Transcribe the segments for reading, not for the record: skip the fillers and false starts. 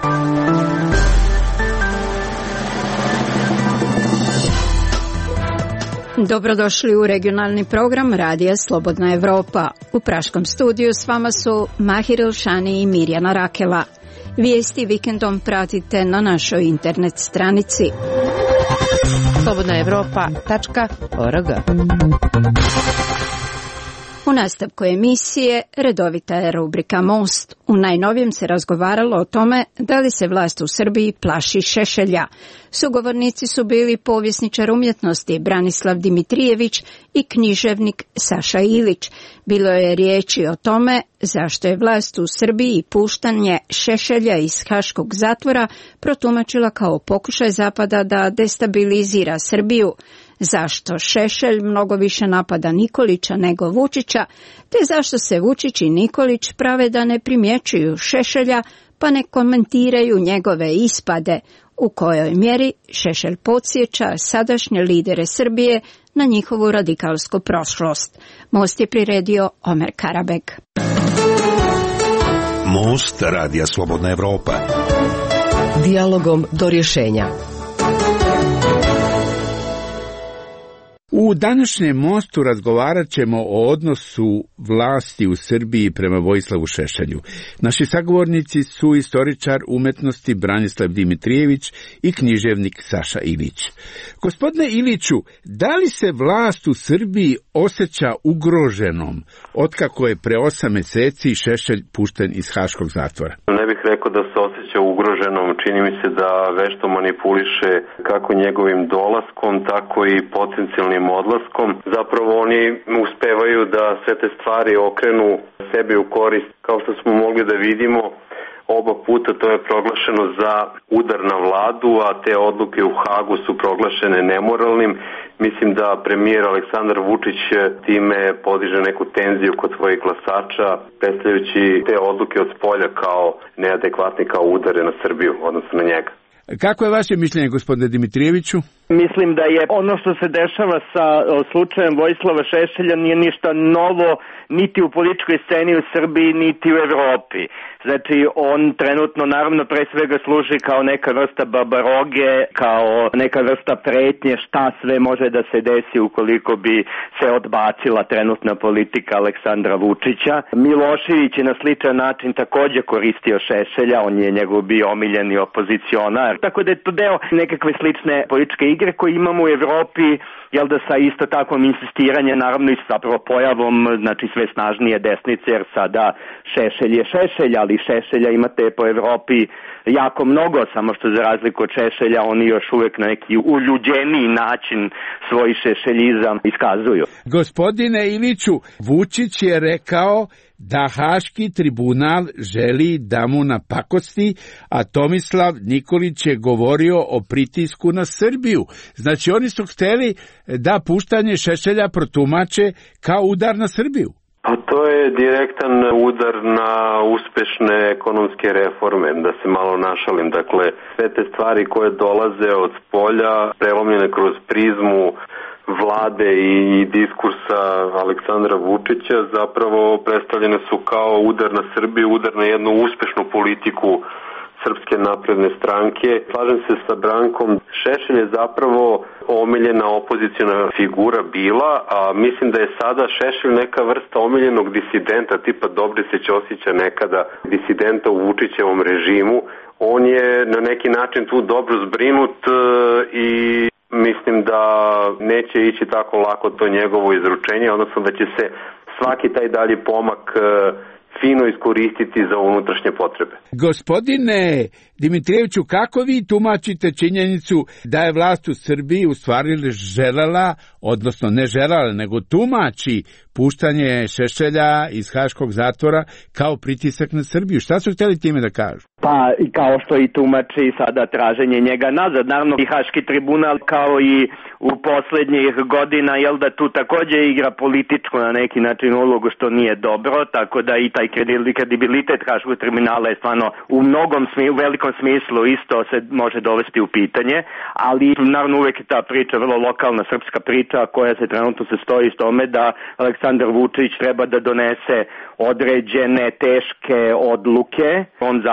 Dobrodošli u regionalni program Radija Slobodna Evropa. U praškom studiju s vama su Mahir Ilšani i Mirjana Rakela. Vijesti vikendom pratite na našoj internet stranici slobodnaevropa.org. U nastavku emisije redovita je rubrika Most. U najnovijem se razgovaralo o tome da li se vlast u Srbiji plaši Šešelja. Sugovornici su bili povjesničar umjetnosti Branislav Dimitrijević i književnik Saša Ilić. Bilo je riječi o tome zašto je vlast u Srbiji puštanje Šešelja iz haškog zatvora protumačila kao pokušaj Zapada da destabilizira Srbiju. Zašto Šešelj mnogo više napada Nikolića nego Vučića, te zašto se Vučić i Nikolić prave da ne primjećuju Šešelja pa ne komentiraju njegove ispade, u kojoj mjeri Šešelj podsjeća sadašnje lidere Srbije na njihovu radikalsku prošlost. Most je priredio Omer Karabeg. Most Radija Slobodna Evropa. Dijalogom do rješenja. U današnjem mostu razgovarat ćemo o odnosu vlasti u Srbiji prema Vojislavu Šešelju. Naši sagovornici su istoričar umjetnosti Branislav Dimitrijević i književnik Saša Ilić. Gospodine Iliću, da li se vlast u Srbiji osjeća ugroženom otkako je pre 8 mjeseci Šešelj pušten iz haškog zatvora? Ne bih rekao da se osjeća ugroženom, čini mi se da vešto manipuliše kako njegovim dolaskom, tako i potencijalnim odlaskom. Zapravo oni uspevaju da sve te stvari okrenu sebi u korist, kao što smo mogli da vidimo. Oba puta to je proglašeno za udar na vladu, a te odluke u Hagu su proglašene nemoralnim. Mislim da premijer Aleksandar Vučić time podiže neku tenziju kod svojih glasača, predstavljajući te odluke od spolja kao neadekvatne, kao udare na Srbiju, odnosno na njega. Kako je vaše mišljenje, gospodine Dimitrijeviću? Mislim da je ono što se dešava sa slučajem Vojislava Šešelja nije ništa novo niti u političkoj sceni u Srbiji, niti u Evropi. Znači, on trenutno naravno pre svega služi kao neka vrsta babaroge, kao neka vrsta pretnje šta sve može da se desi ukoliko bi se odbacila trenutna politika Aleksandra Vučića. Milošević je na sličan način također koristio Šešelja, on je njegov bio omiljeni opozicionar. Tako da je to deo nekakve slične političke igre koje imamo u Evropi, jel da sa isto takvom insistiranje, naravno i zapravo pojavom, znači sve snažnije desnice, jer sada Šešelj je Šešelj, ali Šešelja imate po Evropi jako mnogo, samo što za razliku od Šešelja oni još uvijek na neki uljuđeniji način svoj šešeljizam iskazuju. Gospodine Iliću, Vučić je rekao da Haški tribunal želi da mu napakosti, a Tomislav Nikolić je govorio o pritisku na Srbiju. Znači oni su hteli da puštanje Šešelja protumače kao udar na Srbiju. Pa to je direktan udar na uspešne ekonomske reforme, da se malo našalim. Dakle, sve te stvari koje dolaze od spolja, prelomljene kroz prizmu vlade i diskursa Aleksandra Vučića, zapravo predstavljene su kao udar na Srbiju, udar na jednu uspešnu politiku Srpske napredne stranke. Slažem se sa Brankom, Šešelj je zapravo omiljena opoziciona figura bila, a mislim da je sada Šešelj neka vrsta omiljenog disidenta, tipa Dobrice Ćosića nekada, disidenta u Vučićevom režimu. On je na neki način tu dobro zbrinut i mislim da neće ići tako lako to njegovo izručenje, odnosno da će se svaki taj dalji pomak fino iskoristiti za unutrašnje potrebe. Gospodine Dimitrijeviću, kako vi tumačite činjenicu da je vlast u Srbiji u stvari želela, odnosno ne želela, nego tumači puštanje Šešelja iz haškog zatvora kao pritisak na Srbiju? Šta su htjeli time da kažu? Pa i kao što i tumači sada traženje njega nazad. Naravno i Haški tribunal kao i u posljednjih godina, jel da tu također igra političku na neki način ulogu što nije dobro, tako da i taj kredibilitet Haškog tribunala je stvarno u velikom smislu isto se može dovesti u pitanje, ali naravno uvijek je ta priča vrlo lokalna srpska priča koja se trenutno sastoji s tome da Aleksandar Vučić treba da donese određene teške odluke. On zahteva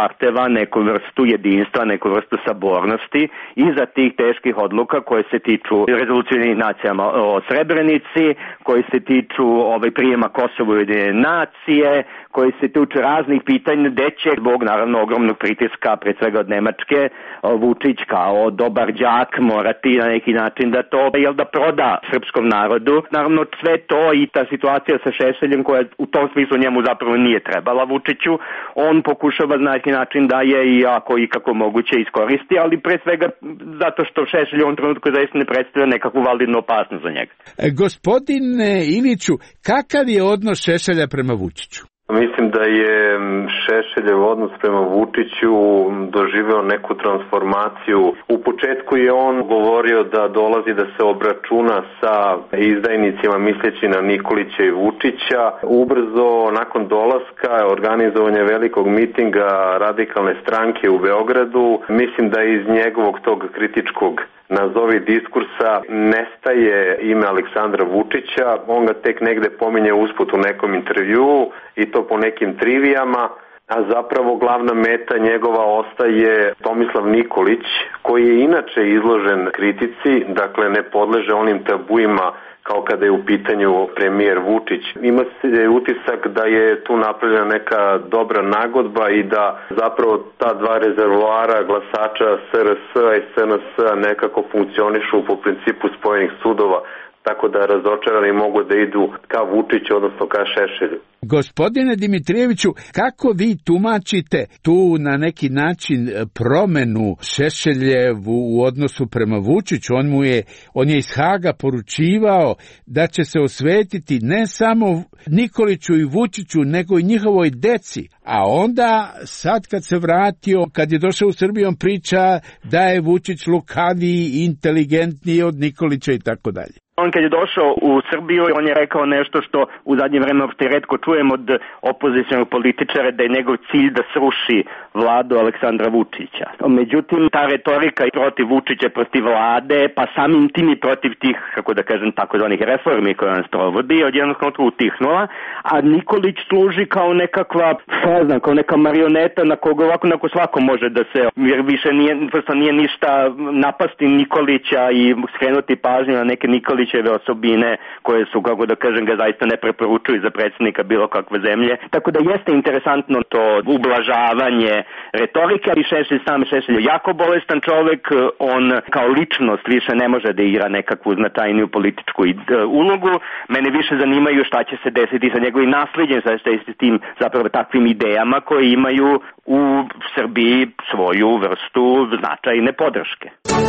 smisla, neku vrstu jedinstva, neku vrstu sabornosti iza tih teških odluka koje se tiču rezolucije Ujedinjenih nacija o Srebrenici, koji se tiču prijema Kosova u Ujedinjene nacije, koji se tiču raznih pitanja gde će zbog naravno ogromnog pritiska, pred svega od Nemačke, Vučić kao dobar đak morati na neki način da to da proda srpskom narodu. Naravno sve to i ta situacija sa Šešeljem koja u tom smislu njemu zapravo nije trebala Vučiću, on pokušava na neki način da je i ako i kako moguće iskoristi, ali pre svega zato što Šešelj u ovom trenutku zaista ne predstavlja nekakvu validnu opasnost za njega. Gospodine Iliću, kakav je odnos Šešelja prema Vučiću? Mislim da je Šešeljev odnos prema Vučiću doživeo neku transformaciju. U početku je on govorio da dolazi da se obračuna sa izdajnicima misleći na Nikolića i Vučića. Ubrzo nakon dolaska organizovanja velikog mitinga radikalne stranke u Beogradu, mislim da iz njegovog tog kritičkog nazovi diskursa nestaje ime Aleksandra Vučića, on ga tek negde pominje usput u nekom intervjuu i to po nekim trivijama, a zapravo glavna meta njegova ostaje Tomislav Nikolić, koji je inače izložen kritici, dakle ne podleže onim tabuima kao kada je u pitanju premijer Vučić. Ima se utisak da je tu napravljena neka dobra nagodba i da zapravo ta dva rezervoara glasača SRS-a i SNS-a nekako funkcionišu po principu spojenih sudova, tako da razočarani mogu da idu ka Vučiću, odnosno ka Šešelju. Gospodine Dimitrijeviću, kako vi tumačite tu na neki način promenu Šešeljevu u odnosu prema Vučiću? On je iz Haga poručivao da će se osvetiti ne samo Nikoliću i Vučiću, nego i njihovoj deci. A onda, sad kad se vratio, kad je došao u Srbiju, on priča da je Vučić lukaviji, inteligentniji od Nikolića i tako dalje. On kad je došao u Srbiju, on je rekao nešto što u zadnje vreme uopšte retko čujem od opozicionog političara, da je njegov cilj da sruši vladu Aleksandra Vučića. Međutim, ta retorika protiv Vučića, protiv vlade, pa samim tim i protiv tih, kako da kažem, takozvanih reformi koje on sprovodi, odjednog trenutka utihnula, a Nikolić služi kao nekakva, kao neka marioneta na koga ovako neko svako može da se, jer više nije ništa napasti Nikolića i skrenuti pažnju na neke Nikolićeve osobine koje su, kako da kažem, ga zaista ne preporučuju za predsjednika bilo kakve zemlje. Tako da jeste interesantno to ublažavanje retorike, i Šešelj je jako bolestan čovek, on kao ličnost više ne može da igra nekakvu značajniju političku ulogu. Mene više zanimaju šta će se desiti sa njegovim nasljeđem, sa tim zapravo takvim idejama koje imaju u Srbiji svoju vrstu značajne podrške.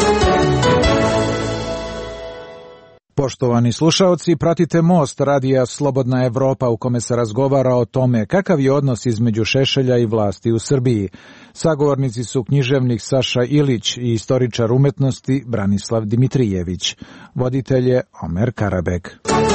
Poštovani slušaoci, pratite Most radija Slobodna Evropa u kome se razgovara o tome kakav je odnos između Šešelja i vlasti u Srbiji. Sagovornici su književnik Saša Ilić i istoričar umetnosti Branislav Dimitrijević. Voditelj je Omer Karabek.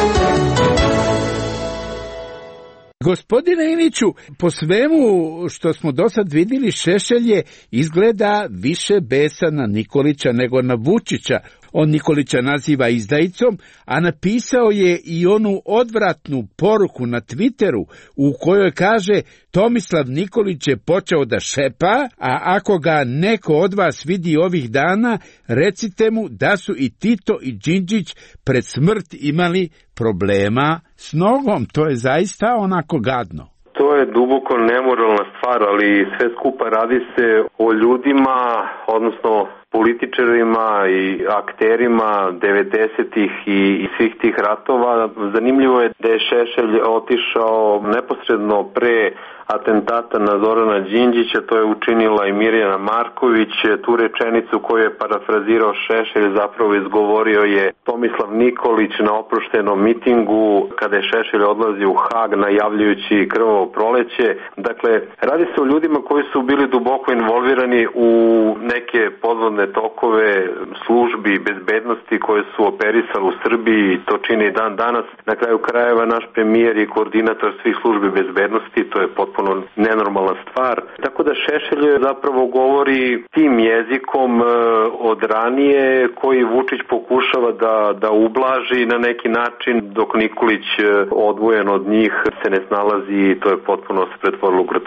Gospodine Iliću, po svemu što smo do sad vidjeli, Šešelj je izgleda više besan na Nikolića nego na Vučića. On Nikolića naziva izdajicom, a napisao je i onu odvratnu poruku na Twitteru u kojoj kaže: Tomislav Nikolić je počeo da šepa, a ako ga neko od vas vidi ovih dana, recite mu da su i Tito i Đinđić pred smrt imali problema s nogom. To je zaista onako gadno. To je duboko nemoralna stvar, ali sve skupa radi se o ljudima, odnosno političarima i akterima 90-ih i svih tih ratova. Zanimljivo je da je Šešelj otišao neposredno pre atentata na Zorana Đinđića, to je učinila i Mirjana Marković. Tu rečenicu koju je parafrazirao Šešelj zapravo izgovorio je Tomislav Nikolić na oproštenom mitingu kada je Šešelj odlazi u Hag najavljujući krvavo proleće. Dakle, radi se o ljudima koji su bili duboko involvirani u neke podvodne tokove službi bezbednosti koje su operisali u Srbiji, to čini i dan danas. Na kraju krajeva naš premijer je koordinator svih službi bezbednosti, to je potpuno nenormalna stvar. Tako da Šešelj zapravo govori tim jezikom od ranije koji Vučić pokušava da ublaži na neki način, dok Nikolić odvojen od njih se ne snalazi i to je potpuno se pretvorilo u grotesku.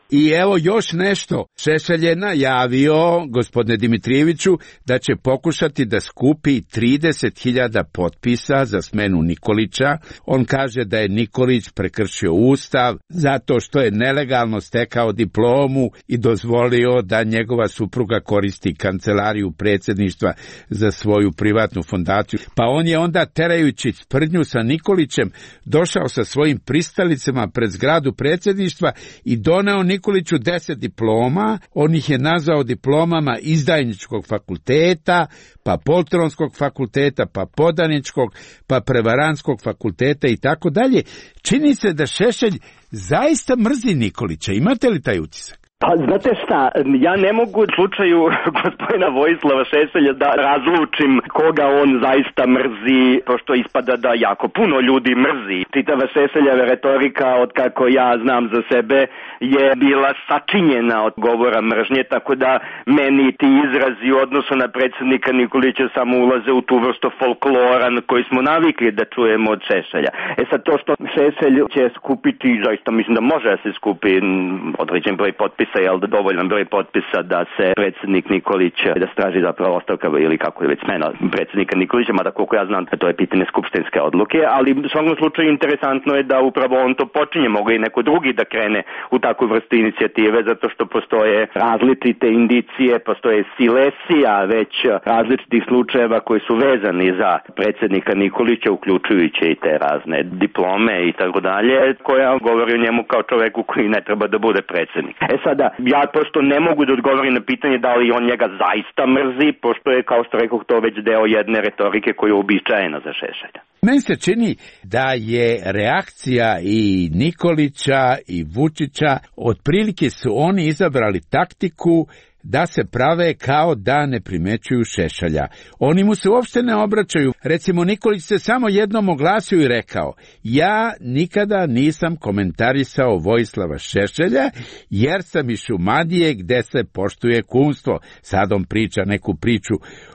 I evo još nešto. Šešelj je najavio, gospodine Dimitrijeviću, da će pokušati da skupi 30.000 potpisa za smenu Nikolića. On kaže da je Nikolić prekršio Ustav zato što je nelegalno stekao diplomu i dozvolio da njegova supruga koristi kancelariju predsjedništva za svoju privatnu fondaciju. Pa on je onda, terajući sprdnju sa Nikolićem, došao sa svojim pristalicama pred zgradu predsjedništva i doneo Nikoliću 10 diploma. On ih je nazvao diplomama izdajničkog fakulteta, pa poltronskog fakulteta, pa podaničkog, pa prevarantskog fakulteta i tako dalje. Čini se da Šešelj zaista mrzi Nikolića. Imate li taj utisak? Pa znate šta, ja ne mogu u slučaju gospodina Vojislava Šešelja da razlučim koga on zaista mrzi, pošto ispada da jako puno ljudi mrzi. Čitava Šešeljeva retorika, od kako ja znam za sebe, je bila sačinjena od govora mržnje, tako da meni ti izrazi u odnosu na predsjednika Nikolića samo ulaze u tu vrstu folklora na koji smo navikli da čujemo od Šešelja. Sad to što Šešelj će skupiti, zaista mislim da može da se skupi određen broj potpisa, jel da dovoljan broj potpisa da se predsjednik Nikolić da straži zapravo ostavka ili kako je već smena predsjednika Nikolića, mada koliko ja znam to je pitanje skupštinske odluke, ali u svakom slučaju interesantno je da upravo on to počinje, mogu i neko drugi da krene u takvu vrstu inicijative, zato što postoje različite indicije, postoje silesija već različitih slučajeva koji su vezani za predsjednika Nikolića, uključujući i te razne diplome i tako dalje, koja govori o njemu kao čoveku koji ne treba da bude predsjednik. Sada, ja pošto ne mogu da odgovorim na pitanje da li on njega zaista mrzi, pošto je, kao što rekoh, to već deo jedne retorike koja je uobičajena za Šešelja. Meni se čini da je reakcija i Nikolića i Vučića, otprilike su oni izabrali taktiku da se prave kao da ne primećuju Šešelja. Oni mu se uopšte ne obraćaju. Recimo, Nikolić se samo jednom oglasio i rekao: ja nikada nisam komentarisao Vojislava Šešelja, jer sam iz Šumadije gde se poštuje kumstvo. Sad on priča neku priču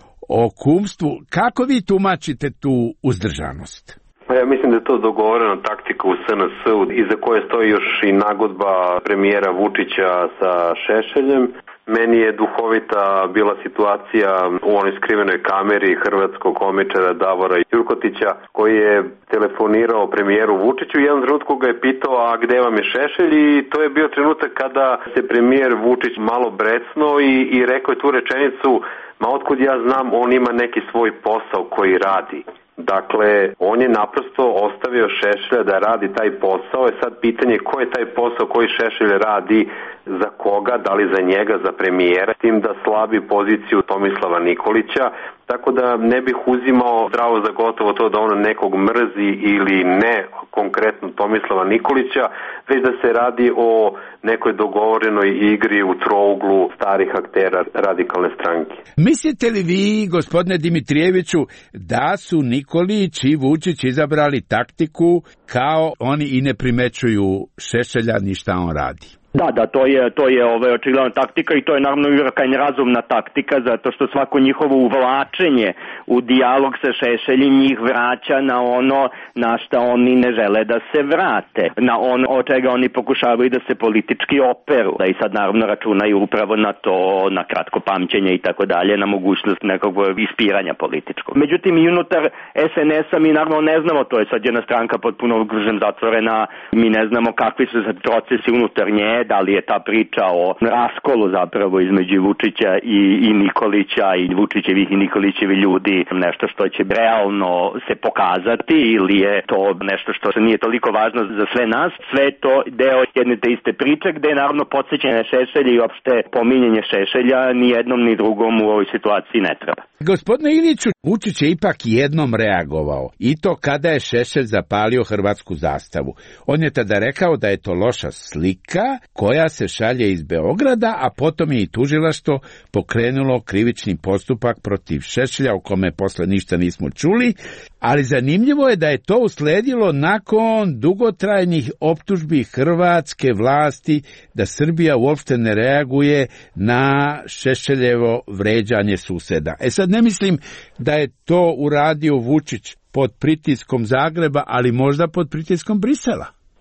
o kumstvu. Kako vi tumačite tu uzdržanost? Ja mislim da je to dogovorena taktika u SNS-u, iza koje stoji još i nagodba premijera Vučića sa Šešeljem. Meni je duhovita bila situacija u onoj skrivenoj kameri hrvatskog komičara Davora Jurkotića, koji je telefonirao premijeru Vučiću i jednom trenutku ga je pitao: a gde vam je Šešelj? I to je bio trenutak kada se premijer Vučić malo brecno i rekao je tu rečenicu: ma otkud ja znam, on ima neki svoj posao koji radi. Dakle, on je naprosto ostavio Šešelja da radi taj posao. Je sad pitanje ko je taj posao koji Šešelj radi, za koga, da li za njega, za premijera, s tim da slabi poziciju Tomislava Nikolića, tako da ne bih uzimao zdravo za gotovo to da on nekog mrzi ili ne, konkretno Tomislava Nikolića, već da se radi o nekoj dogovorenoj igri u trouglu starih aktera radikalne stranke. Mislite li vi, gospodine Dimitrijeviću, da su Nikolić i Vučić izabrali taktiku kao oni i ne primećuju Šešelja ni šta on radi? Da, to je očigledna taktika i to je naravno i krajnje razumna taktika, zato što svako njihovo uvlačenje u dijalog sa Šešeljem njih vraća na ono na šta oni ne žele da se vrate, na ono od čega oni pokušavaju da se politički operu. Da i sad naravno računaju upravo na to, na kratko pamćenje i tako dalje, na mogućnost nekog ispiranja političkog. Međutim, i unutar SNS-a mi naravno ne znamo, to je sad jedna stranka potpuno zatvorena, mi ne znamo kakvi su sad procesi unutar nje, da li je ta priča o raskolu zapravo između Vučića i Nikolića i Vučićevih i Nikolićevi ljudi nešto što će realno se pokazati ili je to nešto što nije toliko važno za sve nas. Sve to deo jedne te iste priče gde je naravno podsjećanje Šešelja i uopšte pominjanje Šešelja ni jednom ni drugom u ovoj situaciji ne treba. Gospodine Iliću, Vučić je ipak jednom reagovao i to kada je Šešelj zapalio hrvatsku zastavu. On je tada rekao da je to loša slika koja se šalje iz Beograda, a potom je i tužilaštvo pokrenulo krivični postupak protiv Šešelja, o kome posle ništa nismo čuli, ali zanimljivo je da je to usledilo nakon dugotrajnih optužbi hrvatske vlasti da Srbija uopšte ne reaguje na Šešeljevo vređanje suseda. Sad ne mislim da je to uradio Vučić pod pritiskom Zagreba, ali možda pod pritiskom Brisela.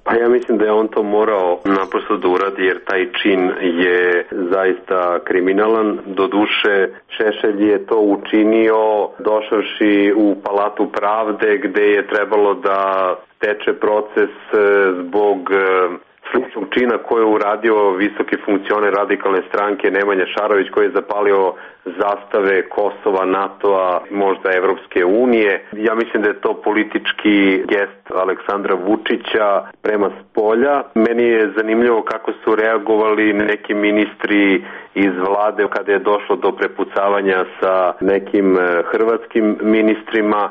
Pa ja mislim da je on to morao naprosto da uradi, jer taj čin je zaista kriminalan. Doduše, Šešelj je to učinio došavši u Palatu pravde, gde je trebalo da teče proces zbog sličnog čina koje je uradio visoki funkcioner radikalne stranke Nemanja Šarović, koji je zapalio zastave Kosova, NATO-a, možda Evropske unije. Ja mislim da je to politički gest Aleksandra Vučića prema spolja. Meni je zanimljivo kako su reagovali neki ministri iz vlade kada je došlo do prepucavanja sa nekim hrvatskim ministrima.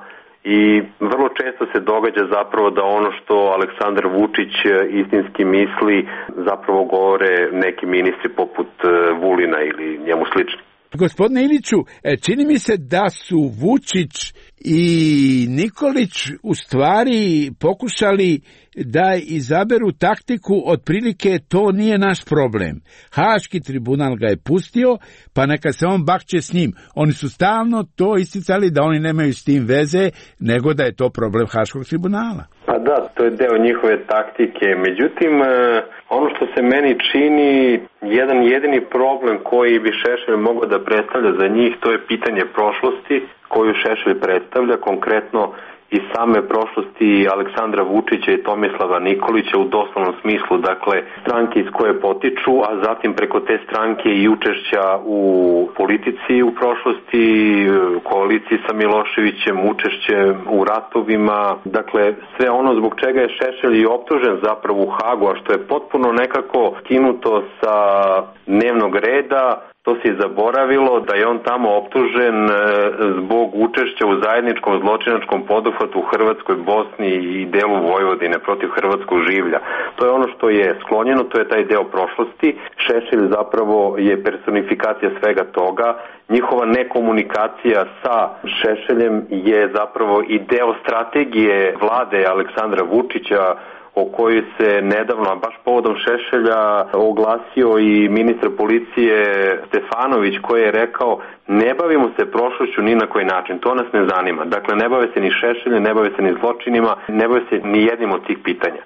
I vrlo često se događa zapravo da ono što Aleksandar Vučić istinski misli zapravo govore neki ministri poput Vulina ili njemu slični. Gospodine Iliću, čini mi se da su Vučić i Nikolić u stvari pokušali da izaberu taktiku otprilike to nije naš problem. Haški tribunal ga je pustio, pa neka se on bakće s njim. Oni su stalno to isticali da oni nemaju s tim veze, nego da je to problem Haškog tribunala. Pa da, to je deo njihove taktike. Međutim, ono što se meni čini, jedan jedini problem koji bi Šešelj mogao da predstavlja za njih, to je pitanje prošlosti koju Šešelj predstavlja, konkretno iz same prošlosti Aleksandra Vučića i Tomislava Nikolića u doslovnom smislu, dakle stranke iz koje potiču, a zatim preko te stranke i učešća u politici u prošlosti, koaliciji sa Miloševićem, učešće u ratovima, dakle sve ono zbog čega je Šešelj i optužen zapravo u Hagu, a što je potpuno nekako skinuto sa dnevnog reda. To se zaboravilo da je on tamo optužen zbog učešća u zajedničkom zločinačkom poduhvatu u Hrvatskoj, Bosni i delu Vojvodine protiv hrvatskog življa. To je ono što je sklonjeno, to je taj deo prošlosti. Šešelj zapravo je personifikacija svega toga. Njihova nekomunikacija sa Šešeljem je zapravo i deo strategije vlade Aleksandra Vučića, o kojoj se nedavno, a baš povodom Šešelja, oglasio i ministar policije Stefanović, koji je rekao ne bavimo se prošlošću ni na koji način, to nas ne zanima. Dakle, ne bave se ni Šešeljem, ne bave se ni zločinima, ne bave se ni jednim od tih pitanja.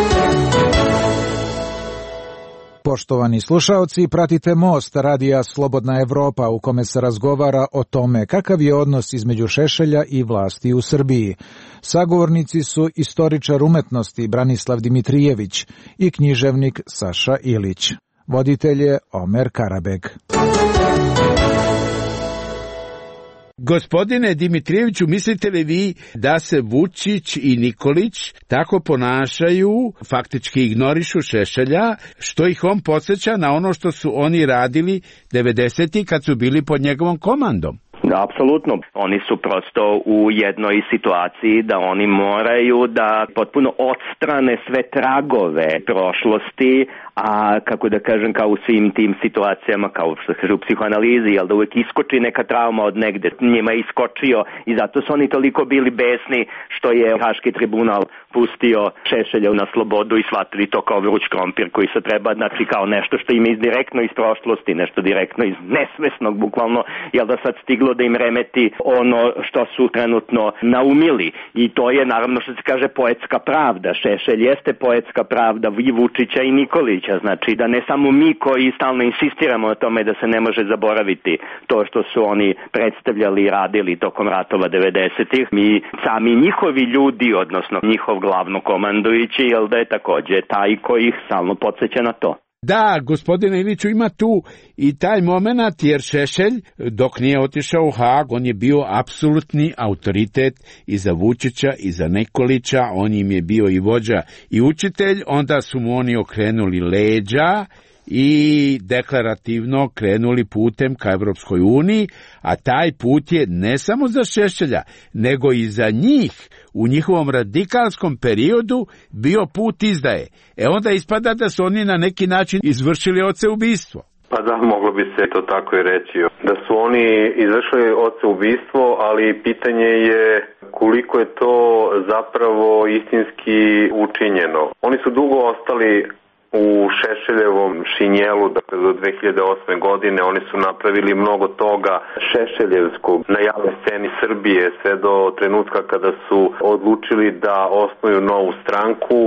Poštovani slušaoci, pratite Most radija Slobodna Evropa u kome se razgovara o tome kakav je odnos između Šešelja i vlasti u Srbiji. Sagovornici su istoričar umetnosti Branislav Dimitrijević i književnik Saša Ilić. Voditelj je Omer Karabeg. Gospodine Dimitrijeviću, mislite li vi da se Vučić i Nikolić tako ponašaju, faktički ignorišu Šešelja, što ih on podsjeća na ono što su oni radili 90-ih kad su bili pod njegovom komandom? Da, apsolutno. Oni su prosto u jednoj situaciji da oni moraju da potpuno odstrane sve tragove prošlosti, a kako da kažem, kao u svim tim situacijama, kao što se kaže u psihoanalizi, jel da uvek iskoči neka trauma od negde, njima je iskočio i zato su oni toliko bili besni što je Haški tribunal pustio Šešelja na slobodu i shvatili to kao vruć krompir koji se treba, znači kao nešto što im je direktno iz prošlosti, nešto direktno iz nesvesnog, bukvalno, jel da sad stiglo da im remeti ono što su trenutno naumili. I to je naravno što se kaže poetska pravda. Šešelj jeste poetska pravda i Vučića i Nikolića, znači da ne samo mi koji stalno insistiramo na tome da se ne može zaboraviti to što su oni predstavljali i radili tokom ratova 90-ih, mi sami njihovi ljudi, odnosno njihov glavnokomandujući, jel da je takođe taj koji ih stalno podsjeća na to. Da, gospodine Iliću, ima tu i taj moment, jer Šešelj, dok nije otišao u Hag, on je bio apsolutni autoritet i za Vučića i za Nikolića, on im je bio i vođa i učitelj, onda su mu oni okrenuli leđa i deklarativno krenuli putem ka Evropskoj uniji, a taj put je ne samo za Šešelja, nego i za njih u njihovom radikalskom periodu bio put izdaje. Onda ispada da su oni na neki način izvršili oceubistvo. Pa da, moglo bi se to tako i reći. Da su oni izvršili oceubistvo, ali pitanje je koliko je to zapravo istinski učinjeno. Oni su dugo ostali u Šešeljevom šinjelu, dakle do 2008. godine. Oni su napravili mnogo toga šešeljevskog na javnoj sceni Srbije sve do trenutka kada su odlučili da osnuju novu stranku.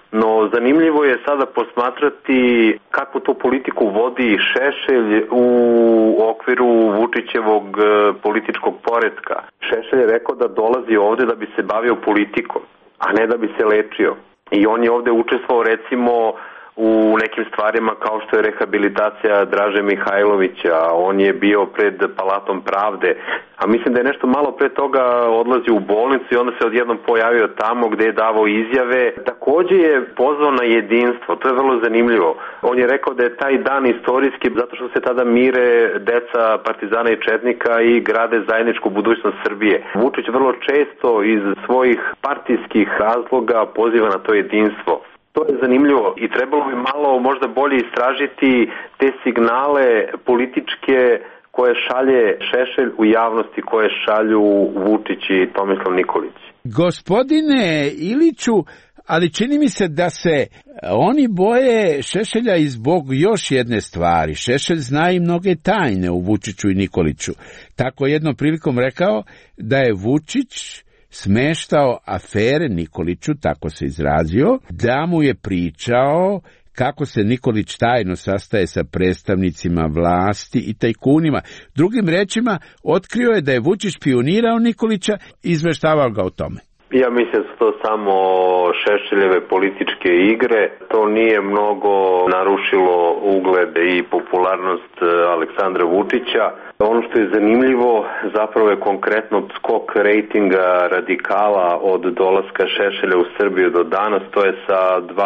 No zanimljivo je sada posmatrati kakvu tu politiku vodi Šešelj u okviru Vučićevog političkog poretka. Šešelj je rekao da dolazi ovde da bi se bavio politikom, a ne da bi se lečio. I on je ovde učestvovao recimo u nekim stvarima kao što je rehabilitacija Draže Mihajlovića, on je bio pred Palatom pravde, a mislim da je nešto malo pre toga odlazio u bolnicu i onda se odjednom pojavio tamo gde je davao izjave. Takođe je pozvao na jedinstvo, to je vrlo zanimljivo. On je rekao da je taj dan istorijski zato što se tada mire deca partizana i četnika i grade zajedničku budućnost Srbije. Vučić vrlo često iz svojih partijskih razloga poziva na to jedinstvo. To je zanimljivo i trebalo bi malo možda bolje istražiti te signale političke koje šalje Šešelj u javnosti, koje šalju Vučić i Tomislav Nikolić. Gospodine Iliću, ali čini mi se da se oni boje Šešelja i zbog još jedne stvari. Šešelj zna i mnoge tajne u Vučiću i Nikoliću. Tako jednom prilikom rekao da je Vučić smeštao afere Nikoliću, tako se izrazio, da mu je pričao kako se Nikolić tajno sastaje sa predstavnicima vlasti i tajkunima. Drugim rečima, otkrio je da je Vučić špijunirao Nikolića i izveštavao ga o tome. Ja mislim da su to samo Šešeljeve političke igre. To nije mnogo narušilo ugled i popularnost Aleksandra Vučića. Ono što je zanimljivo zapravo je konkretno skok rejtinga radikala od dolaska Šešelja u Srbiju do danas. To je sa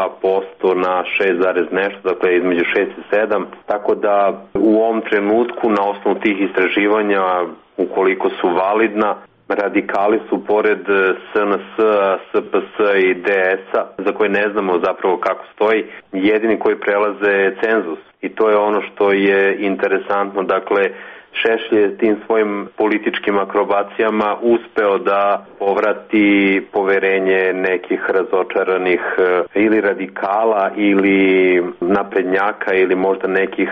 2% na 6, nešto, dakle između 6 i 7. Tako da u ovom trenutku na osnovu tih istraživanja, ukoliko su validna, radikali su pored SNS, SPS i DS-a, za koje ne znamo zapravo kako stoji, jedini koji prelaze cenzus. I to je ono što je interesantno. Dakle, Šešelj je tim svojim političkim akrobacijama uspeo da povrati poverenje nekih razočaranih ili radikala ili naprednjaka ili možda nekih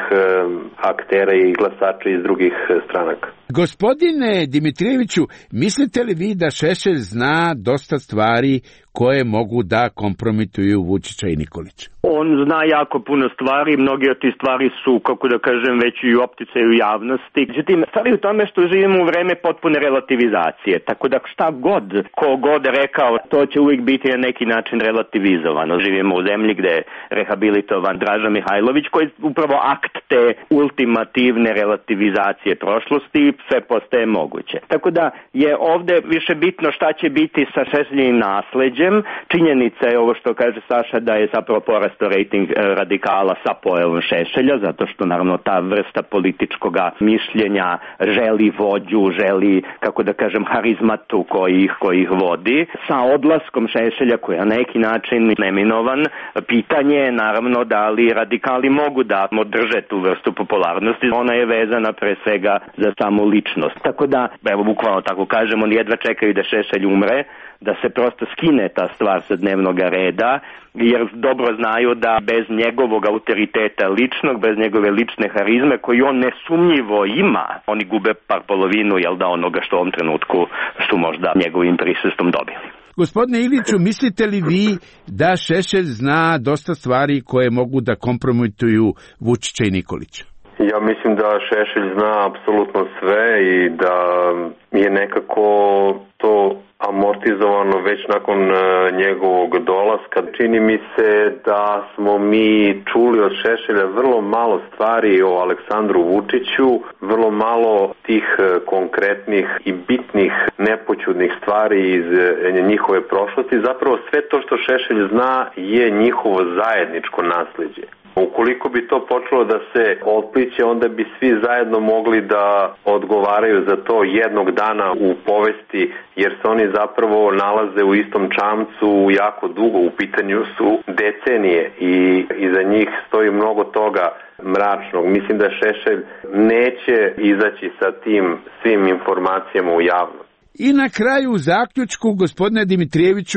aktera i glasača iz drugih stranaka. Gospodine Dimitrijeviću, mislite li vi da Šešelj zna dosta stvari koje mogu da kompromituju Vučića i Nikolića? On zna jako puno stvari, mnoge od tih stvari su, kako da kažem, već i u opticaju javnosti. Međutim, stvari u tome što živimo u vreme potpune relativizacije, tako da šta god, ko god rekao, to će uvijek biti na neki način relativizovano. Živimo u zemlji gde je rehabilitovan Draža Mihajlović, koji je upravo akt te ultimativne relativizacije prošlosti, sve postaje moguće. Tako da je ovde više bitno šta će biti sa Šešeljevim nasleđem. Činjenica je ovo što kaže Saša, da je zapravo porastao rejting radikala sa pojavom Šešelja, zato što naravno ta vrsta političkog mišljenja želi vođu, želi, kako da kažem, harizmatu koji ih vodi. Sa odlaskom Šešelja, koji je na neki način neminovan, pitanje je naravno da li radikali mogu da održe tu vrstu popularnosti. Ona je vezana pre svega za samu ličnost. Tako da, evo bukvalno tako kažemo, oni jedva čekaju da Šešelj umre, da se prosto skine ta stvar sa dnevnog reda, jer dobro znaju da bez njegovog autoriteta ličnog, bez njegove lične harizme koju on nesumnjivo ima, oni gube par polovinu onoga što u ovom trenutku su možda njegovim prisustvom dobili. Gospodine Iliću, mislite li vi da Šešelj zna dosta stvari koje mogu da kompromituju Vučića i Nikolića? Ja mislim da Šešelj zna apsolutno sve i da je nekako to amortizovano već nakon njegovog dolaska. Čini mi se da smo mi čuli od Šešelja vrlo malo stvari o Aleksandru Vučiću, vrlo malo tih konkretnih i bitnih nepoćudnih stvari iz njihove prošlosti. Zapravo sve to što Šešelj zna je njihovo zajedničko nasleđe. Ukoliko bi to počelo da se otpliće, onda bi svi zajedno mogli da odgovaraju za to jednog dana u povesti, jer se oni zapravo nalaze u istom čamcu jako dugo, u pitanju su decenije i iza njih stoji mnogo toga mračnog. Mislim da Šešelj neće izaći sa tim svim informacijama u javnost. I na kraju u zaključku, gospodine Dimitrijeviću,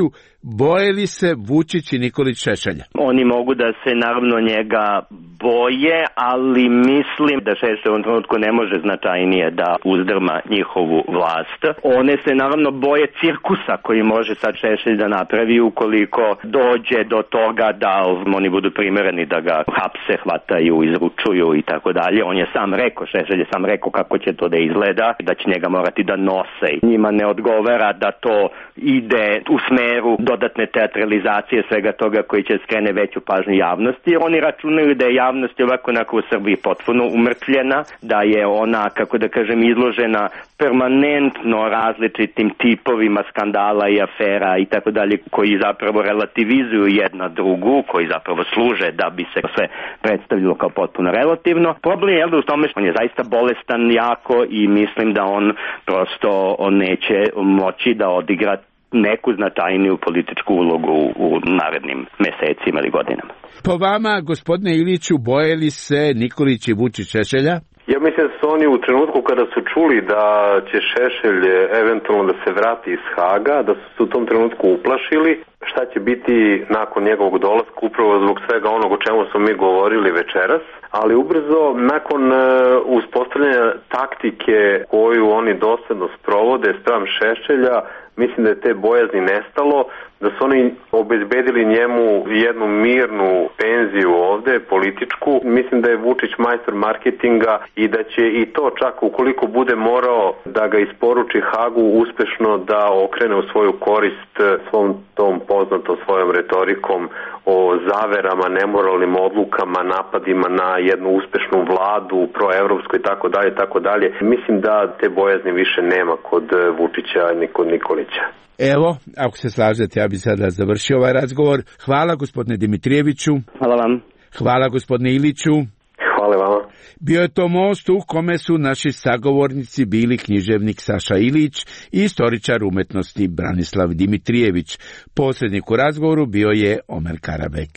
boje li se Vučić i Nikolić Šešelja? Oni mogu da se naravno njega boje, ali mislim da Šešelj u ovom trenutku ne može značajnije da uzdrma njihovu vlast. One se naravno boje cirkusa koji može sad Šešelj da napravi ukoliko dođe do toga da oni budu primereni da ga hapse, hvataju, izručuju i tako dalje. On je sam rekao, Šešelj je sam rekao kako će to da izgleda, da će njega morati da nose. Njima ne odgovara da to ide u smeru dodatne teatralizacije svega toga koji će skrene veću pažnju javnosti, jer oni računaju da je javnost ovako onako u Srbiji potpuno umrtvljena, da je ona, kako da kažem, izložena permanentno različitim tipovima skandala i afera i tako dalje, koji zapravo relativizuju jedna drugu, koji zapravo služe da bi se sve predstavljalo kao potpuno relativno. Problem je da u tome on je zaista bolestan jako i mislim da on prosto neće moći da odigra neku značajniju političku ulogu u narednim mesecima ili godinama. Po vama, gospodine Iliću, boje li se Nikolić i Vučić Šešelja? Ja mislim da su oni u trenutku kada su čuli da će Šešelj eventualno da se vrati iz Haga, da su se u tom trenutku uplašili šta će biti nakon njegovog dolaska, upravo zbog svega onog o čemu smo mi govorili večeras, ali ubrzo nakon uspostavljanja taktike koju oni dosledno sprovode spram Šešelja, mislim da je te bojazni nestalo, da su oni obezbedili njemu jednu mirnu penziju ovde, političku. Mislim da je Vučić majstor marketinga i da će i to čak ukoliko bude morao da ga isporuči Hagu uspešno da okrene u svoju korist svom tom poznatom svojom retorikom o zaverama, nemoralnim odlukama, napadima na jednu uspešnu vladu, proevropsku i tako dalje. Mislim da te bojazni više nema kod Vučića ni kod Nikolića. Evo, ako se slažete, ja bih sada završio ovaj razgovor. Hvala gospodine Dimitrijeviću. Hvala vam. Hvala gospodine Iliću. Hvala vama. Bio je to most u kome su naši sagovornici bili književnik Saša Ilić i istoričar umetnosti Branislav Dimitrijević. Posrednik u razgovoru bio je Omer Karabek.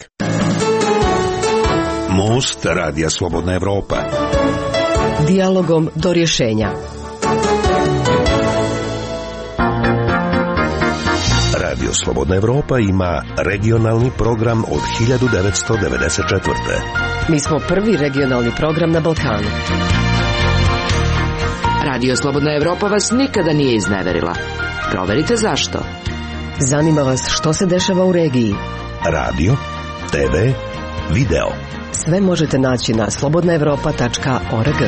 Most Radija Slobodna Evropa. Dijalogom do rješenja. Radio Slobodna Evropa ima regionalni program od 1994. Mi smo prvi regionalni program na Balkanu. Radio Slobodna Evropa vas nikada nije izneverila. Proverite zašto. Zanima vas što se dešava u regiji. Radio, TV, video. Sve možete naći na slobodnaevropa.org.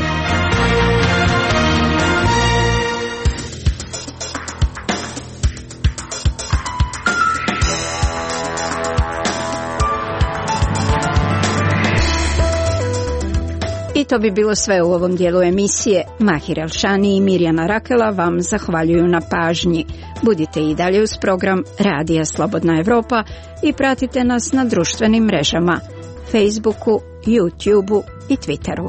I to bi bilo sve u ovom dijelu emisije. Mahir Elšani i Mirjana Rakela vam zahvaljuju na pažnji. Budite i dalje uz program Radija Slobodna Evropa i pratite nas na društvenim mrežama Facebooku, YouTubeu i Twitteru.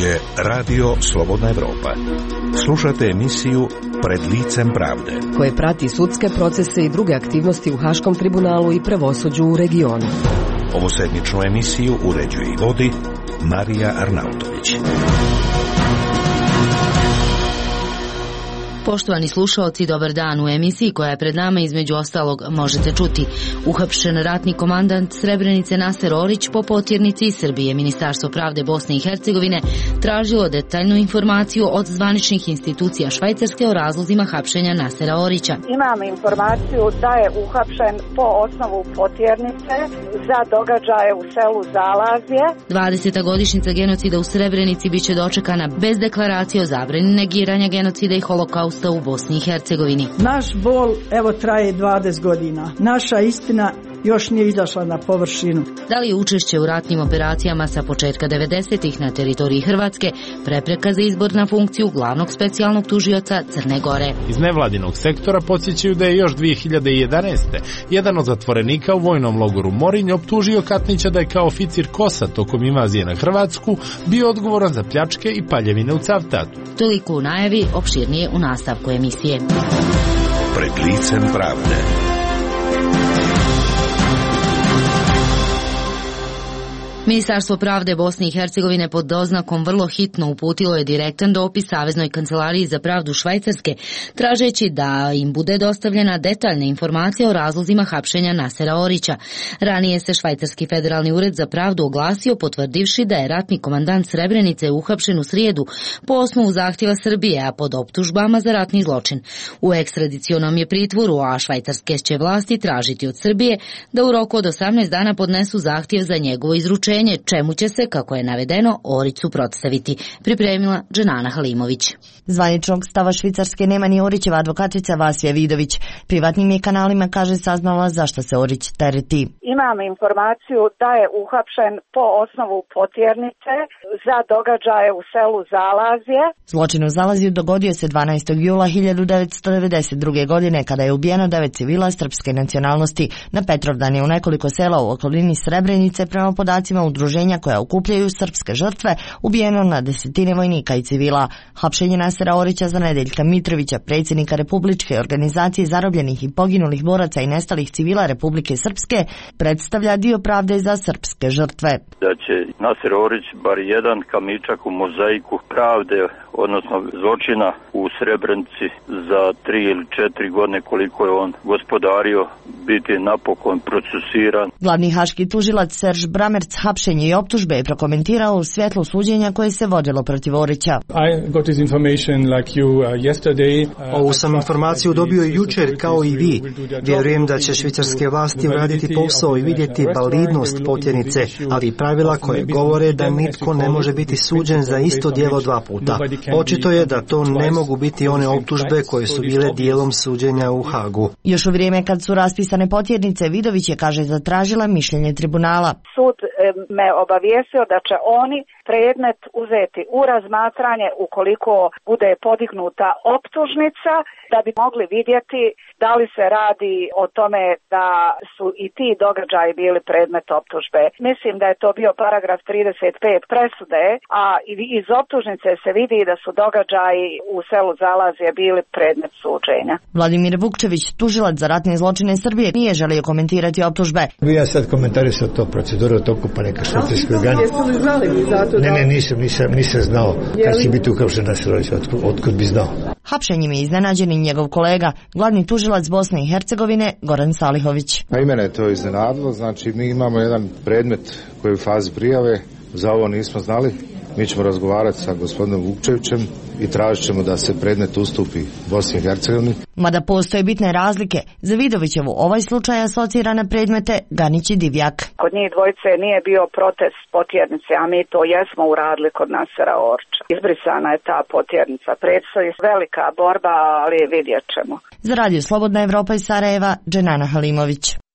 je Radio Slobodna Evropa. Slušate emisiju Pred licem pravde, koje prati sudske procese i druge aktivnosti u Haškom tribunalu i pravosuđu u regionu. Ovosedmičnu emisiju uređuje i vodi Marija Arnautović. Poštovani slušaoci, dobar dan. U emisiji koja je pred nama između ostalog možete čuti: uhapšen ratni komandant Srebrenice Naser Orić po potjernici iz Srbije. Ministarstvo pravde Bosne i Hercegovine tražilo detaljnu informaciju od zvaničnih institucija Švajcarske o razlozima hapšenja Nasera Orića. Imam informaciju da je uhapšen po osnovu potjernice za događaje u selu Zalazje. 20. godišnjica genocida u Srebrenici biće dočekana bez deklaracije o zabrani negiranja genocida i holokausta u Bosni i Hercegovini. Naš bol evo traje 20 godina. Naša istina još nije izašla na površinu. Da li je učešće u ratnim operacijama sa početka 90-ih na teritoriji Hrvatske prepreka za izbor na funkciju glavnog specijalnog tužioca Crne Gore? Iz nevladinog sektora podsjećaju da je još 2011. jedan od zatvorenika u vojnom logoru Morinj optužio Katnića da je kao oficir KOS-a tokom invazije na Hrvatsku bio odgovoran za pljačke i paljevine u Cavtatu. Toliko u najavi, opširnije u nastavku emisije. Pred licem pravde. Ministarstvo pravde Bosne i Hercegovine pod doznakom vrlo hitno uputilo je direktan dopis Saveznoj kancelariji za pravdu Švajcarske, tražeći da im bude dostavljena detaljna informacija o razlozima hapšenja Nasera Orića. Ranije se Švajcarski federalni ured za pravdu oglasio, potvrdivši da je ratni komandant Srebrenice uhapšen u srijedu po osnovu zahtjeva Srbije, a pod optužbama za ratni zločin. U ekstradicionom je pritvoru, a švajcarske će vlasti tražiti od Srbije da u roku od 18 dana podnesu zahtjev za njegovo izručenje, čemu će se, kako je navedeno, Orić suprotstaviti, pripremila Dženana Halimović. Zvaničnog stava Švicarske nema ni Orićeva advokatica Vasija Vidović. Privatnim je kanalima, kaže, saznala zašto se Orić tereti. Imam informaciju da je uhapšen po osnovu potjernice za događaje u selu Zalazje. Zločin u Zalaziju dogodio se 12. jula 1992. godine, kada je ubijeno 9 civila srpske nacionalnosti. Na Petrovdan je u nekoliko sela u okolini Srebrenice, prema podacima udruženja koja okupljaju srpske žrtve, ubijeno na desetine vojnika i civila. Hapšenje Nasera Orića za Nedeljka Mitrovića, predsjednika Republičke organizacije zarobljenih i poginulih boraca i nestalih civila Republike Srpske, predstavlja dio pravde za srpske žrtve. Da će Naser Orić bar jedan kamičak u mozaiku pravde, odnosno zločina u Srebrenici za 3 ili 4 godine koliko je on gospodario, biti napokon procesuiran. Glavni haški tužilac Serž Bramerc hapšenje i optužbe je prokomentirao u svjetlu suđenja koje se vodilo protiv Orića. Ovu sam informaciju dobio jučer kao i vi. Vjerujem da će švicarske vlasti uraditi posao i vidjeti validnost potjernice, ali pravila koje govore da nitko ne može biti suđen za isto djelo 2 puta. Očito je da to ne mogu biti one optužbe koje su bile dijelom suđenja u Hagu. Još u vrijeme kad su raspisane potjernice, Vidović je, kaže, zatražila mišljenje tribunala. Sud me obavijestio da će oni predmet uzeti u razmatranje ukoliko bude podignuta optužnica, da bi mogli vidjeti da li se radi o tome da su i ti događaji bili predmet optužbe. Mislim da je to bio paragraf 35 presude, a iz optužnice se vidi da su događaji u selu Zalazje bili predmet suđenja. Vladimir Vukčević, tužilac za ratne zločine Srbije, nije želio komentirati optužbe. Ja sad komentarisao to proceduru toku pa neka švicarski organi. Jeste li znali vi za to? Ne, nisam znao kad će biti uhapšen Naser Orić, otkud bi znao. Hapšenjem je iznenađen i njegov kolega, glavni tužilac Bosne i Hercegovine, Goran Salihović. A i mene je to iznenadilo, znači mi imamo jedan predmet koji je u fazi prijave, za ovo nismo znali. Mi ćemo razgovarati sa gospodinom Vukčevićem i tražit ćemo da se predmet ustupi Bosni i Hercegovini. Mada postoje bitne razlike, za Vidovićevu ovaj slučaj asocira na predmete Ganić i Divjak. Kod njih dvojice nije bio protest potjernice, a mi to jesmo uradili kod Nasera Orića. Izbrisana je ta potjernica. Predstoji velika borba, ali vidjet ćemo. Za Radio Slobodna Evropa iz Sarajeva, Dženana Halimović.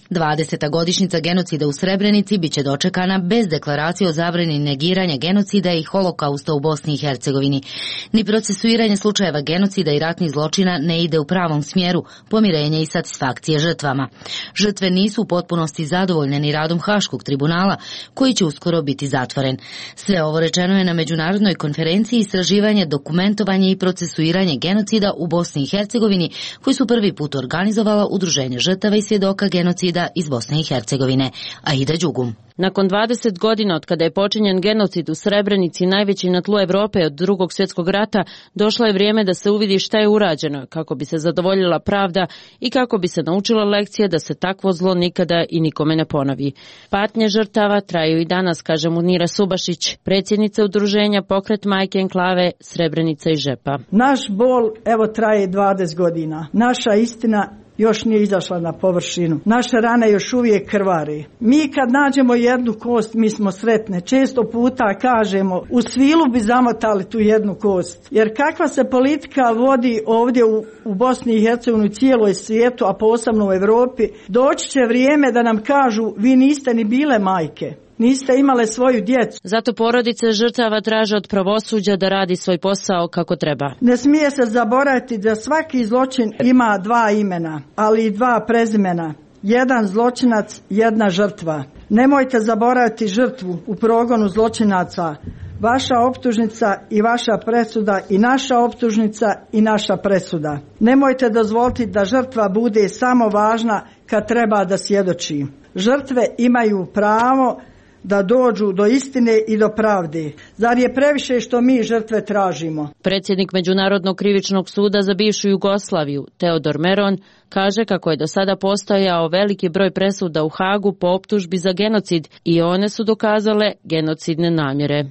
20. godišnjica genocida u Srebrenici biće dočekana bez deklaracije o zabrani negiranja genocida i holokausta u Bosni i Hercegovini. Ni procesuiranje slučajeva genocida i ratnih zločina ne ide u pravom smjeru pomirenja i satisfakcije žrtvama. Žrtve nisu u potpunosti zadovoljne ni radom Haškog tribunala, koji će uskoro biti zatvoren. Sve ovo rečeno je na međunarodnoj konferenciji istraživanje, dokumentovanje i procesuiranje genocida u Bosni i Hercegovini, koji su prvi put organizovala Udruženje žrtava i svjedoka genocida iz Bosne i Hercegovine. Aida Đugum. Nakon 20 godina od kada je počinjen genocid u Srebrenici, najveći na tlu Evrope od Drugog svjetskog rata, došlo je vrijeme da se uvidi šta je urađeno, kako bi se zadovoljila pravda i kako bi se naučila lekcija da se takvo zlo nikada i nikome ne ponovi. Patnje žrtava traju i danas, kaže Munira Subašić, predsjednica udruženja Pokret majke enklave Srebrenica i Žepa. Naš bol evo traje 20 godina. Naša istina još nije izašla na površinu. Naše rane još uvijek krvari. Mi kad nađemo jednu kost, mi smo sretne. Često puta kažemo, u svilu bi zamotali tu jednu kost. Jer kakva se politika vodi ovdje u Bosni i Hercegovini, u cijeloj svijetu, a posebno u Europi, doći će vrijeme da nam kažu, vi niste ni bile majke. Niste imale svoju djecu. Zato porodice žrtava traže od pravosuđa da radi svoj posao kako treba. Ne smije se zaboraviti da svaki zločin ima dva imena, ali i dva prezimena. Jedan zločinac, jedna žrtva. Nemojte zaboraviti žrtvu u progonu zločinaca. Vaša optužnica i vaša presuda i naša optužnica i naša presuda. Nemojte dozvoliti da žrtva bude samo važna kad treba da svjedoči. Žrtve imaju pravo da dođu do istine i do pravde. Zar je previše što mi žrtve tražimo? Predsjednik Međunarodnog krivičnog suda za bivšu Jugoslaviju, Teodor Meron, kaže kako je do sada postojao veliki broj presuda u Hagu po optužbi za genocid i one su dokazale genocidne namjere.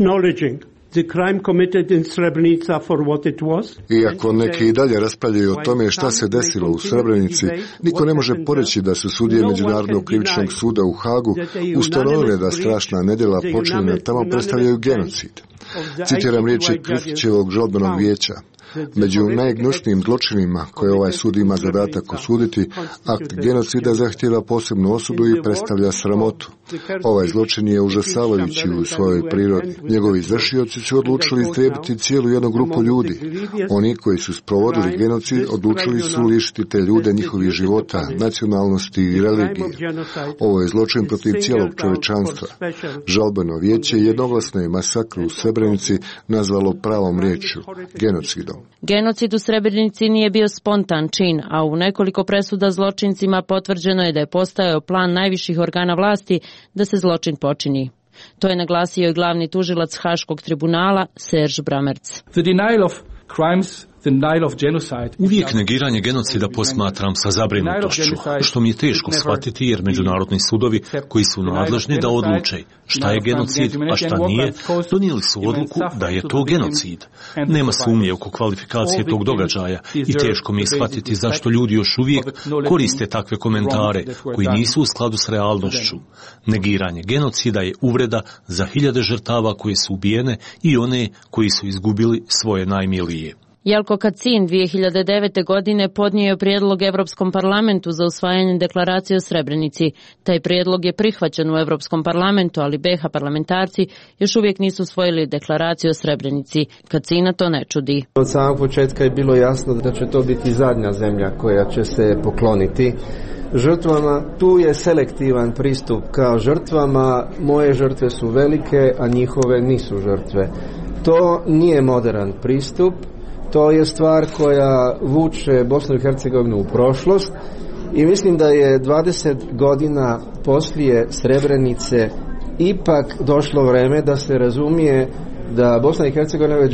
The crime committed in Srebrenica for what it was. Iako neki i dalje raspravljaju o tome šta se desilo u Srebrenici, niko ne može poreći da su sudije Međunarodnog krivičnog suda u Hagu ustanovile da strašna nedjela počinjena tamo predstavljaju genocid. Citiram riječi Krstićevog žalbenog vijeća. Među najgnusnijim zločinima koje ovaj sud ima zadatak osuditi, akt genocida zahtijeva posebnu osudu i predstavlja sramotu. Ovaj zločin je užasavajući u svojoj prirodi. Njegovi izvršioci su odlučili istrijebiti cijelu jednu grupu ljudi. Oni koji su sprovodili genocid odlučili su lišiti te ljude njihovih života, nacionalnosti i religije. Ovo je zločin protiv cijelog čovječanstva. Žalbeno vijeće jednoglasno je masakr u Srebrenici nazvalo pravom riječju, genocidom. Genocid u Srebrenici nije bio spontan čin, a u nekoliko presuda zločincima potvrđeno je da je postojao plan najviših organa vlasti da se zločin počini. To je naglasio i glavni tužilac Haškog tribunala Serge Bramertz. The denial of crimes, the denial of genocide. Uvijek negiranje genocida posmatram sa zabrinutošću, što mi je teško shvatiti jer međunarodni sudovi koji su nadležni da odluče šta je genocid, a šta nije, donijeli su odluku da je to genocid. Nema sumnje oko kvalifikacije tog događaja i teško mi je shvatiti zašto ljudi još uvijek koriste takve komentare koji nisu u skladu s realnošću. Negiranje genocida je uvreda za hiljade žrtava koje su ubijene i one koji su izgubili svoje najmilije. Jelko Kacin 2009. godine podnio je prijedlog Europskom parlamentu za usvajanje deklaracije o Srebrenici. Taj prijedlog je prihvaćen u Europskom parlamentu, ali BiH parlamentarci još uvijek nisu usvojili deklaraciju o Srebrenici. Kacina to ne čudi. Od samog početka je bilo jasno da će to biti zadnja zemlja koja će se pokloniti žrtvama. Tu je selektivan pristup kao žrtvama. Moje žrtve su velike, a njihove nisu žrtve. To nije modern pristup. To je stvar koja vuče Bosnu i Hercegovinu u prošlost i mislim da je 20 godina poslije Srebrenice ipak došlo vreme da se razumije da Bosna i Hercegovina već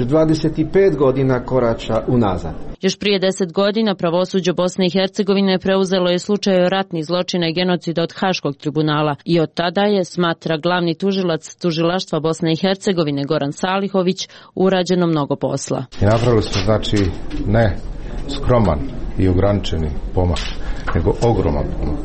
25 godina korača unazad. Još prije 10 godina pravosuđe Bosne i Hercegovine preuzelo je slučaj ratnih zločina i genocida od Haškog tribunala i od tada je, smatra glavni tužilac tužilaštva Bosne i Hercegovine Goran Salihović, urađeno mnogo posla. I napravili smo znači ne skroman i ograničeni pomak, nego ogroman pomak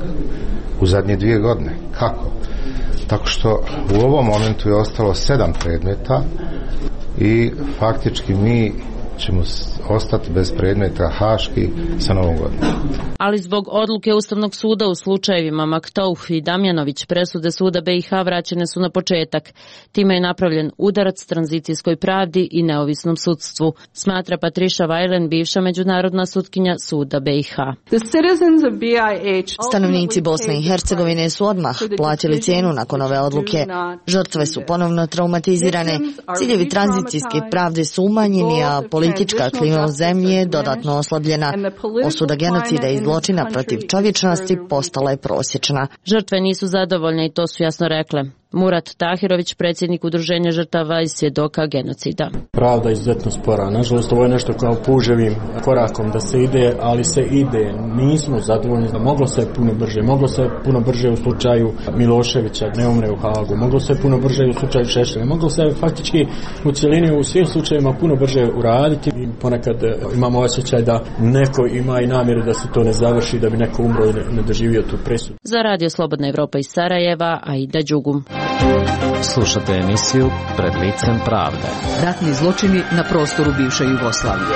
u zadnje 2 godine. Kako? Tako što u ovom momentu je ostalo 7 predmeta i faktički mi ćemo ostati bez predmeta haški sa Novom godinom. Ali zbog odluke Ustavnog suda u slučajevima Maktouf i Damjanović presude suda BiH vraćene su na početak. Time je napravljen udarac tranzicijskoj pravdi i neovisnom sudstvu, smatra Patricia Weilen, bivša međunarodna sutkinja suda BiH. Stanovnici Bosne i Hercegovine su odmah plaćali cijenu nakon ove odluke. Žrtve su ponovno traumatizirane, ciljevi tranzicijske pravde su umanjeni, a politička klima u zemlji je dodatno oslabljena. Osuda genocida i zločina protiv čovječnosti postala je prosječna. Žrtve nisu zadovoljne i to su jasno rekle. Murat Tahirović, predsjednik udruženja žrtava i svjedoka genocida. Pravda je izuzetno spora. Nažalost, ovo je nešto kao puževim korakom da se ide, ali se ide. Nismo zadovoljni. Moglo se puno brže u slučaju Miloševića, ne umre u Hagu. Moglo se puno brže u slučaju Šešelja. Moglo se faktički u cjelini u svim slučajevima puno brže uraditi. I ponekad imamo osjećaj da neko ima i namjeru da se to ne završi, da bi neko umro i ne doživio tu presudu. Za Radio Slobodna Evropa iz Sarajeva, Aida Đugum. Slušate emisiju Pred licem pravde. Ratni zločini na prostoru bivše Jugoslavije.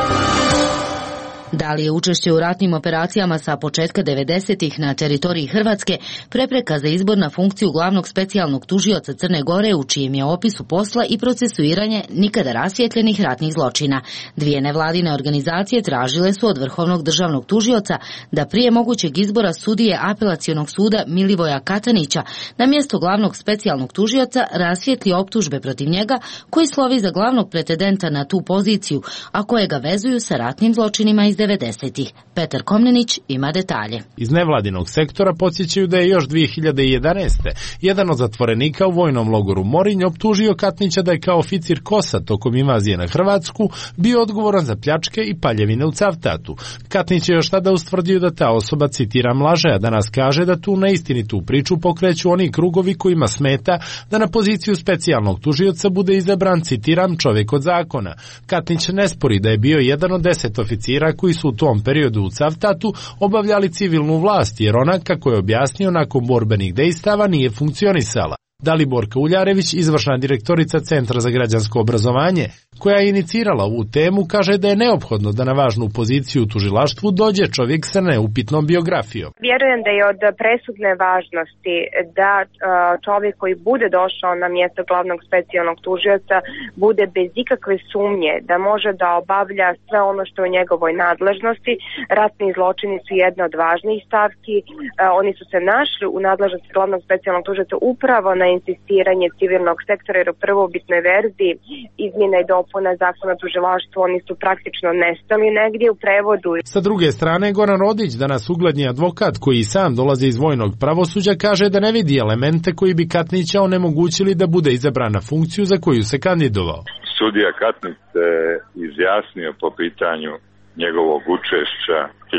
Da li je učešće u ratnim operacijama sa početka 90-ih na teritoriji Hrvatske prepreka za izbor na funkciju glavnog specijalnog tužioca Crne Gore, u čijem je opisu posla i procesuiranje nikada rasvijetljenih ratnih zločina? Dvije nevladine organizacije tražile su od Vrhovnog državnog tužioca da prije mogućeg izbora sudije apelacionog suda Milivoja Katanića na mjesto glavnog specijalnog tužioca rasvijetli optužbe protiv njega koji slovi za glavnog pretendenta na tu poziciju, a koje ga vezuju sa ratnim zločinima iz 90-ih. Petar Komnenić ima detalje. Iz nevladinog sektora podsjećaju da je još 2011. jedan od zatvorenika u vojnom logoru Morinj optužio Katnića da je kao oficir KOS-a tokom invazije na Hrvatsku bio odgovoran za pljačke i paljevine u Cavtatu. Katnić je još tada ustvrdio da ta osoba, citiram, laže, a danas kaže da tu neistinitu priču pokreću oni krugovi kojima smeta da na poziciju specijalnog tužioca bude izabran, citiram, čovjek od zakona. Katnić ne spori da je bio jedan od 10 oficira koji su u tom periodu u Cavtatu obavljali civilnu vlast, jer ona, kako je objasnio, nakon borbenih dejstava nije funkcionisala. Daliborka Uljarević, izvršna direktorica Centra za građansko obrazovanje, koja je inicirala ovu temu, kaže da je neophodno da na važnu poziciju u tužilaštvu dođe čovjek sa neupitnom biografijom. Vjerujem da je od presudne važnosti da čovjek koji bude došao na mjesto glavnog specijalnog tužioca bude bez ikakve sumnje da može da obavlja sve ono što je u njegovoj nadležnosti. Ratni zločini su jedna od važnijih stavki. Oni su se našli u nadležnosti glavnog specijalnog tužioca upravo na insistiranje civilnog sektora, jer u prvobitnoj verziji izmjena i dopuna zakona o tužilaštvu oni su praktično nestali negdje u prevodu. Sa druge strane, Goran Rodić, danas ugledni advokat koji sam dolazi iz vojnog pravosuđa, kaže da ne vidi elemente koji bi Katnića onemogućili da bude izabran na funkciju za koju se kandidovao. Sudija Katnić se izjasnio po pitanju njegovog učešća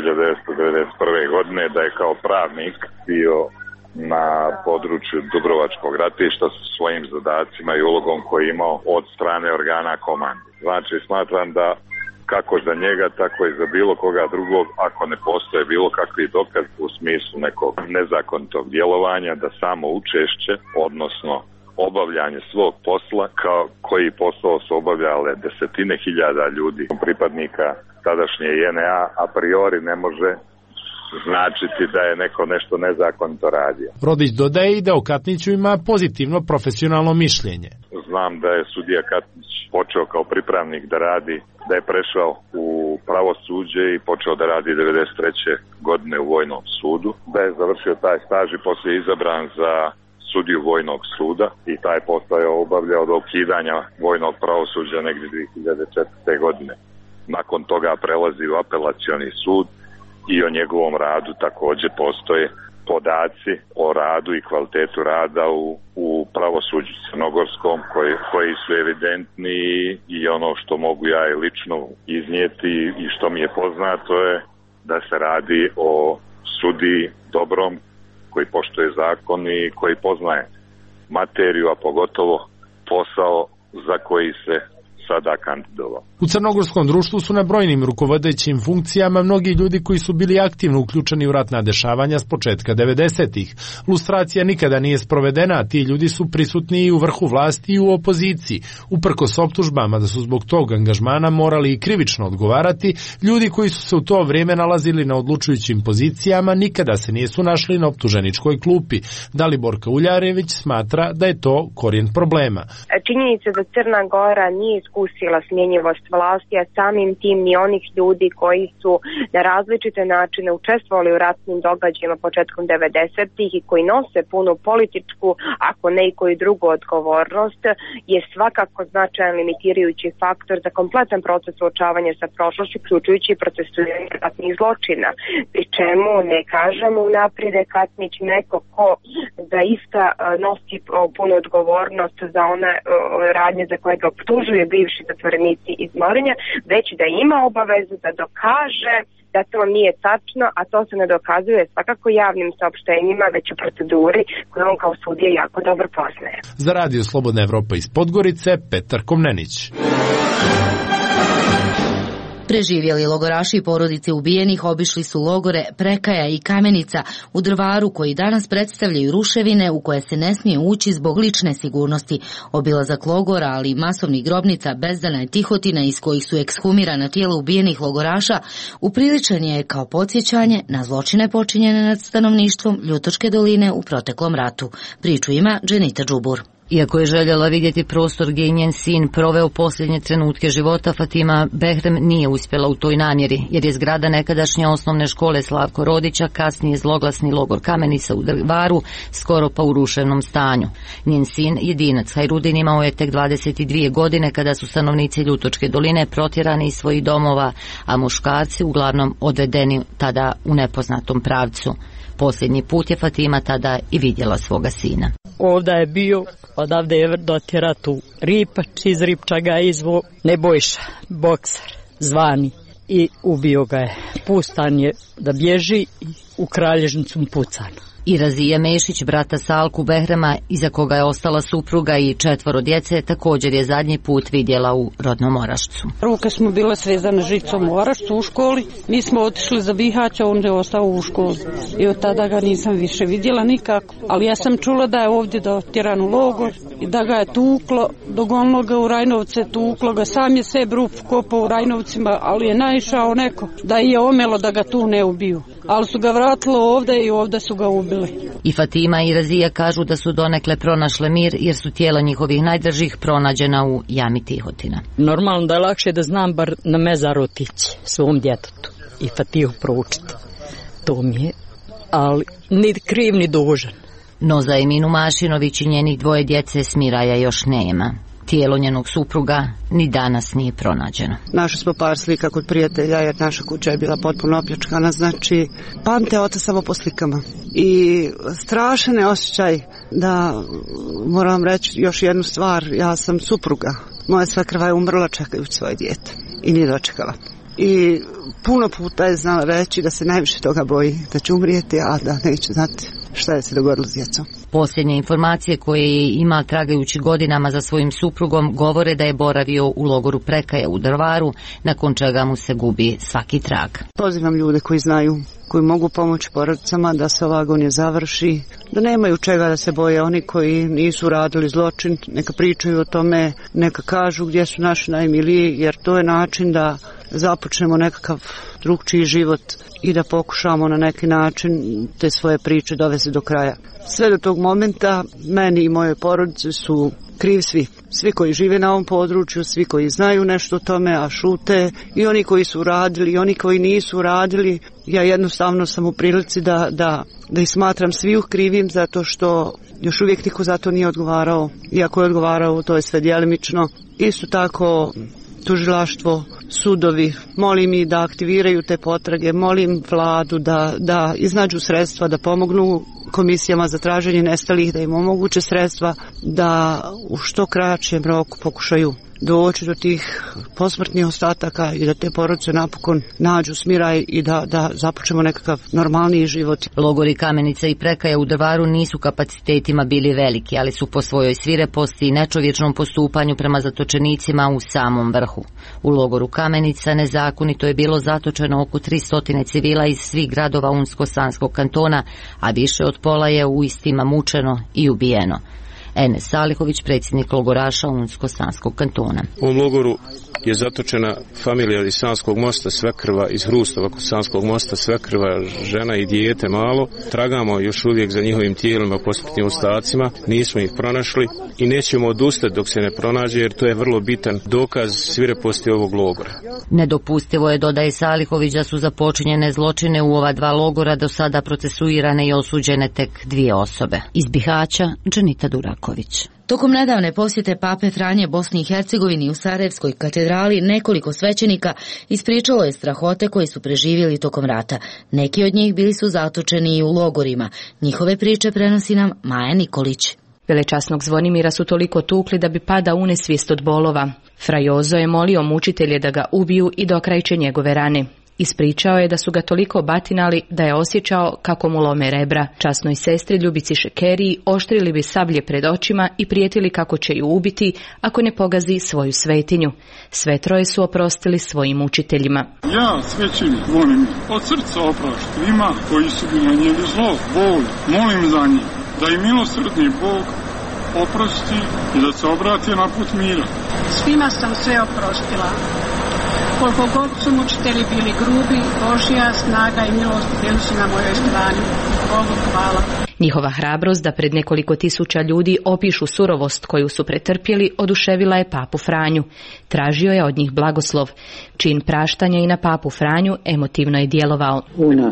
1991. godine da je kao pravnik bio na području Dubrovačkog ratišta sa svojim zadacima i ulogom koji je imao od strane organa komande. Znači, smatram da kako za njega, tako i za bilo koga drugog, ako ne postoje bilo kakvi dokaz u smislu nekog nezakonitog djelovanja, da samo učešće, odnosno obavljanje svog posla, kao koji posao su obavljale desetine hiljada ljudi, pripadnika tadašnje JNA, a priori ne može značiti da je neko nešto nezakonito radio. Rodić dodaje i da o Katniću ima pozitivno profesionalno mišljenje. Znam da je sudija Katnić počeo kao pripravnik da radi, da je prešao u pravosuđe i počeo da radi 93. godine u Vojnom sudu, da je završio taj staž i poslije izabran za sudiju Vojnog suda i taj posao je obavljao do ukidanja vojnog pravosuđa negdje 2004. godine. Nakon toga prelazi u apelacioni sud i o njegovom radu također postoje podaci o radu i kvalitetu rada u pravosuđu crnogorskom koji su evidentni i ono što mogu ja i lično iznijeti i što mi je poznato je da se radi o sudiji dobrom koji poštuje zakon i koji poznaje materiju, a pogotovo posao za koji se sada kandidovao. U crnogorskom društvu su na brojnim rukovodećim funkcijama mnogi ljudi koji su bili aktivno uključeni u ratna dešavanja s početka 90-ih. Lustracija nikada nije sprovedena, a ti ljudi su prisutni i u vrhu vlasti i u opoziciji. Uprkos optužbama da su zbog tog angažmana morali i krivično odgovarati, ljudi koji su se u to vrijeme nalazili na odlučujućim pozicijama nikada se nisu našli na optuženičkoj klupi. Daliborka Uljarević smatra da je to korijen problema. Činjenica da Crna Gora nije iskusila smjenjivost vlasti, a samim tim ni onih ljudi koji su na različite načine učestvovali u ratnim događajima početkom 90-ih i koji nose punu političku, ako ne i koju drugu odgovornost, je svakako značajan limitirajući faktor za kompletan proces suočavanja sa prošlošću, uključujući i procesuiranje ratnih zločina. Pri čemu ne kažemo unaprijed da je Katnić neko ko zaista nosi punu odgovornost za one radnje za koje ga optužuju bivši zatvorenici iz Morinja, već da ima obavezu da dokaže da to nije tačno, a to se ne dokazuje svakako javnim saopštenjima, već u proceduri koju on kao sudija jako dobro poznaje. Za Radio Slobodna Evropa iz Podgorice, Petar Komnenić. Preživjeli logoraši i porodice ubijenih obišli su logore Prekaja i Kamenica u Drvaru, koji danas predstavljaju ruševine u koje se ne smije ući zbog lične sigurnosti. Obilazak logora, ali i masovnih grobnica Bezdana i Tihotina iz kojih su ekshumirana tijela ubijenih logoraša upriličan je kao podsjećanje na zločine počinjene nad stanovništvom Ljutočke doline u proteklom ratu. Priču ima Dženita Džubur. Iako je željela vidjeti prostor gdje je njen sin proveo posljednje trenutke života, Fatima Behrem nije uspjela u toj namjeri, jer je zgrada nekadašnje osnovne škole Slavko Rodića, kasnije zloglasni logor Kamenica u Drvaru, skoro pa u ruševnom stanju. Njen sin, jedinac Hajrudin, imao je tek 22 godine kada su stanovnici Ljutočke doline protjerani iz svojih domova, a muškarci uglavnom odvedeni tada u nepoznatom pravcu. Posljednji put je Fatima tada i vidjela svoga sina. Ovdje je bio, odavde je dotjera tu Ripač, iz Ripča ga je izvo Nebojša, bokser, zvani, i ubio ga je. Pustan je da bježi i u kralježnicu mu pucano. I Razija Mešić, brata Salku Behrema, iza koga je ostala supruga i 4 djece, također je zadnji put vidjela u rodnom Orašcu. Ruke smo bile svezane žicom u Orašcu u školi, mi smo otišli za Bihać, a on je ostao u školi. I od tada ga nisam više vidjela nikako, ali ja sam čula da je ovdje dotjeran u logor i da ga je tuklo, dogonilo ga u Rajnovce, tuklo ga, sam je seb rup kopao u Rajnovcima, ali je naišao neko da je omelo da ga tu ne ubiju. Ali su ga vratilo ovdje i ovdje su ga ubili. I Fatima i Razija kažu da su donekle pronašle mir, jer su tijela njihovih najdražih pronađena u jami Tihotina. Normalno da je lakše da znam bar na mezar otići svom djetetu i Fatihu proučiti. To mi je, ali ni kriv ni dužan. No za Eminu Mašinović i njenih 2 djece smiraja još nema. Tijelo njenog supruga ni danas nije pronađeno. Našli smo par slika kod prijatelja, jer naša kuća je bila potpuno opljačkana, znači pamte oca samo po slikama. I strašan je osjećaj da, moram reći još jednu stvar, ja sam supruga. Moja svekrva je umrla čekajući svoje dijete i nije dočekala. I puno puta je znala reći da se najviše toga boji, da će umrijeti, a da neće znati šta je se dogodilo s djecom. Posljednje informacije koje je imao tragajući godinama za svojim suprugom govore da je boravio u logoru Prekaja u Drvaru, nakon čega mu se gubi svaki trag. Pozivam ljude koji znaju, koji mogu pomoći porodicama da se ova agonija završi, da nemaju čega da se boje. Oni koji nisu radili zločin, neka pričaju o tome, neka kažu gdje su naši najmiliji, jer to je način da započnemo nekakav drugčiji život i da pokušamo na neki način te svoje priče dovesti do kraja. Sve do tog momenta meni i moje porodice su krivi svi. Svi koji žive na ovom području, svi koji znaju nešto o tome, a šute, i oni koji su radili, i oni koji nisu radili. Ja jednostavno sam u prilici da ih smatram svi krivim, zato što još uvijek niko za to nije odgovarao. Iako je odgovarao, to je sve djelimično. Isto tako tužilaštvo, sudovi, molim ih da aktiviraju te potrage, molim vladu da iznađu sredstva, da pomognu komisijama za traženje nestalih, da im omoguće sredstva, da u što kraćem roku pokušaju doći do tih posmrtnih ostataka i da te porodice napokon nađu smiraj i da započnemo nekakav normalniji život. Logori Kamenica i Prekaja u Drvaru nisu kapacitetima bili veliki, ali su po svojoj svireposti i nečovječnom postupanju prema zatočenicima u samom vrhu. U logoru Kamenica nezakonito je bilo zatočeno oko 300 civila iz svih gradova Unsko-Sanskog kantona, a više od pola je u istima mučeno i ubijeno. Enes Salihović, predsjednik logoraša Unsko-Sanskog kantona. U ovom logoru je zatočena familija iz Sanskog mosta Svekrva, iz Hrustova kod Sanskog mosta Svekrva, žena i dijete malo. Tragamo još uvijek za njihovim tijelima, posmrtnim ostacima, nismo ih pronašli i nećemo odustati dok se ne pronađe, jer to je vrlo bitan dokaz svireposti ovog logora. Nedopustivo je, dodaje Salihović, da su za počinjene zločine u ova dva logora do sada procesuirane i osuđene tek 2 osobe. Iz Bihaća, Dženita Duraković. Tokom nedavne posjete Pape Franje Bosni i Hercegovini u Sarajevskoj katedrali nekoliko svećenika ispričalo je strahote koje su preživjeli tokom rata. Neki od njih bili su zatočeni i u logorima. Njihove priče prenosi nam Maja Nikolić. Velečasnog Zvonimira su toliko tukli da bi padao u nesvijest od bolova. Fra Jozo je molio mučitelje da ga ubiju i dokrajče njegove rane. Ispričao je da su ga toliko batinali da je osjećao kako mu lome rebra. Časnoj sestri Ljubici Šekeriji oštrili bi sablje pred očima i prijetili kako će ju ubiti ako ne pogazi svoju svetinju. Sve troje su oprostili svojim učiteljima. Ja, svećenik Zvonimir, od srca opraštam svima koji su bi nanijeli zlo, bol, molim za njih, da im milosrdni Bog oprosti i da se obrati na put mira. Svima sam sve oprostila. Koliko god su mučitelji bili grubi, Božja snaga i milost bili su na mojoj strani. Bogu hvala. Njihova hrabrost da pred nekoliko tisuća ljudi opišu surovost koju su pretrpjeli oduševila je Papu Franju. Tražio je od njih blagoslov. Čin praštanja i na Papu Franju emotivno je djelovao. Una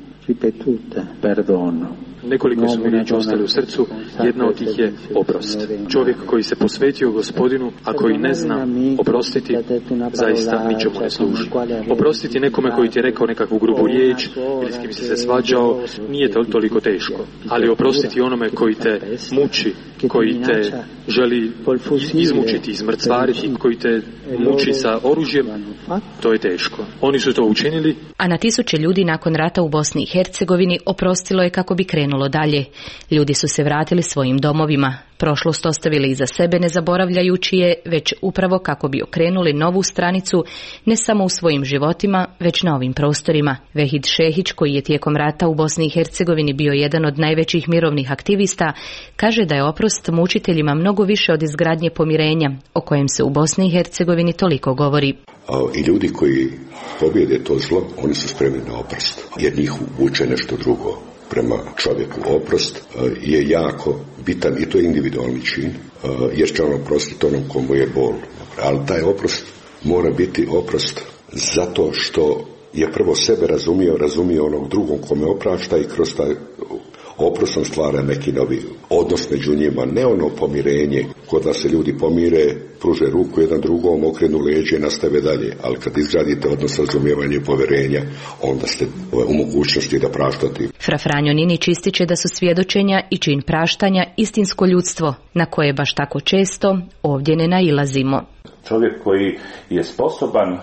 ripetuta perdono. Nekoliko su mi riječi ostali u srcu, jedna od tih je oprost. Čovjek koji se posvetio Gospodinu, a koji ne zna oprostiti, zaista ničemu ne služi. Oprostiti nekome koji ti je rekao nekakvu grubu riječ ili s kim si se svađao, nije to toliko teško. Ali oprostiti onome koji te muči, koji te želi izmučiti, izmrcvariti, koji te muči sa oružjem, to je teško. Oni su to učinili. A na tisuće ljudi nakon rata u Bosni i Hercegovini oprostilo je kako bi krenulo dalje. Ljudi su se vratili svojim domovima. Prošlost ostavili iza sebe ne zaboravljajući je, već upravo kako bi okrenuli novu stranicu ne samo u svojim životima, već na ovim prostorima. Vehid Šehić, koji je tijekom rata u Bosni i Hercegovini bio jedan od najvećih mirovnih aktivista, kaže da je oprost mučiteljima mnogo više od izgradnje pomirenja, o kojem se u Bosni i Hercegovini toliko govori. I ljudi koji pobjede to zlo, oni su spremni na oprost, jer njih vuče nešto drugo. Prema čovjeku oprost je jako bitan i to je individualni čin, jer će on oprostiti onom komu je bol. Ali taj oprost mora biti oprost zato što je prvo sebe razumio onog drugog kome oprašta i kroz taj oprost on stvara neki novi odnos među njima, ne ono pomirenje. Kod nas se ljudi pomire, pruže ruku jedan drugom, okrenu leđe i nastave dalje. Ali kad izgradite odnos razumijevanja i povjerenja, onda ste u mogućnosti da praštate. Fra Franjo Ninić ističe da su svjedočenja i čin praštanja istinsko ljudstvo, na koje baš tako često ovdje ne nailazimo. Čovjek koji je sposoban,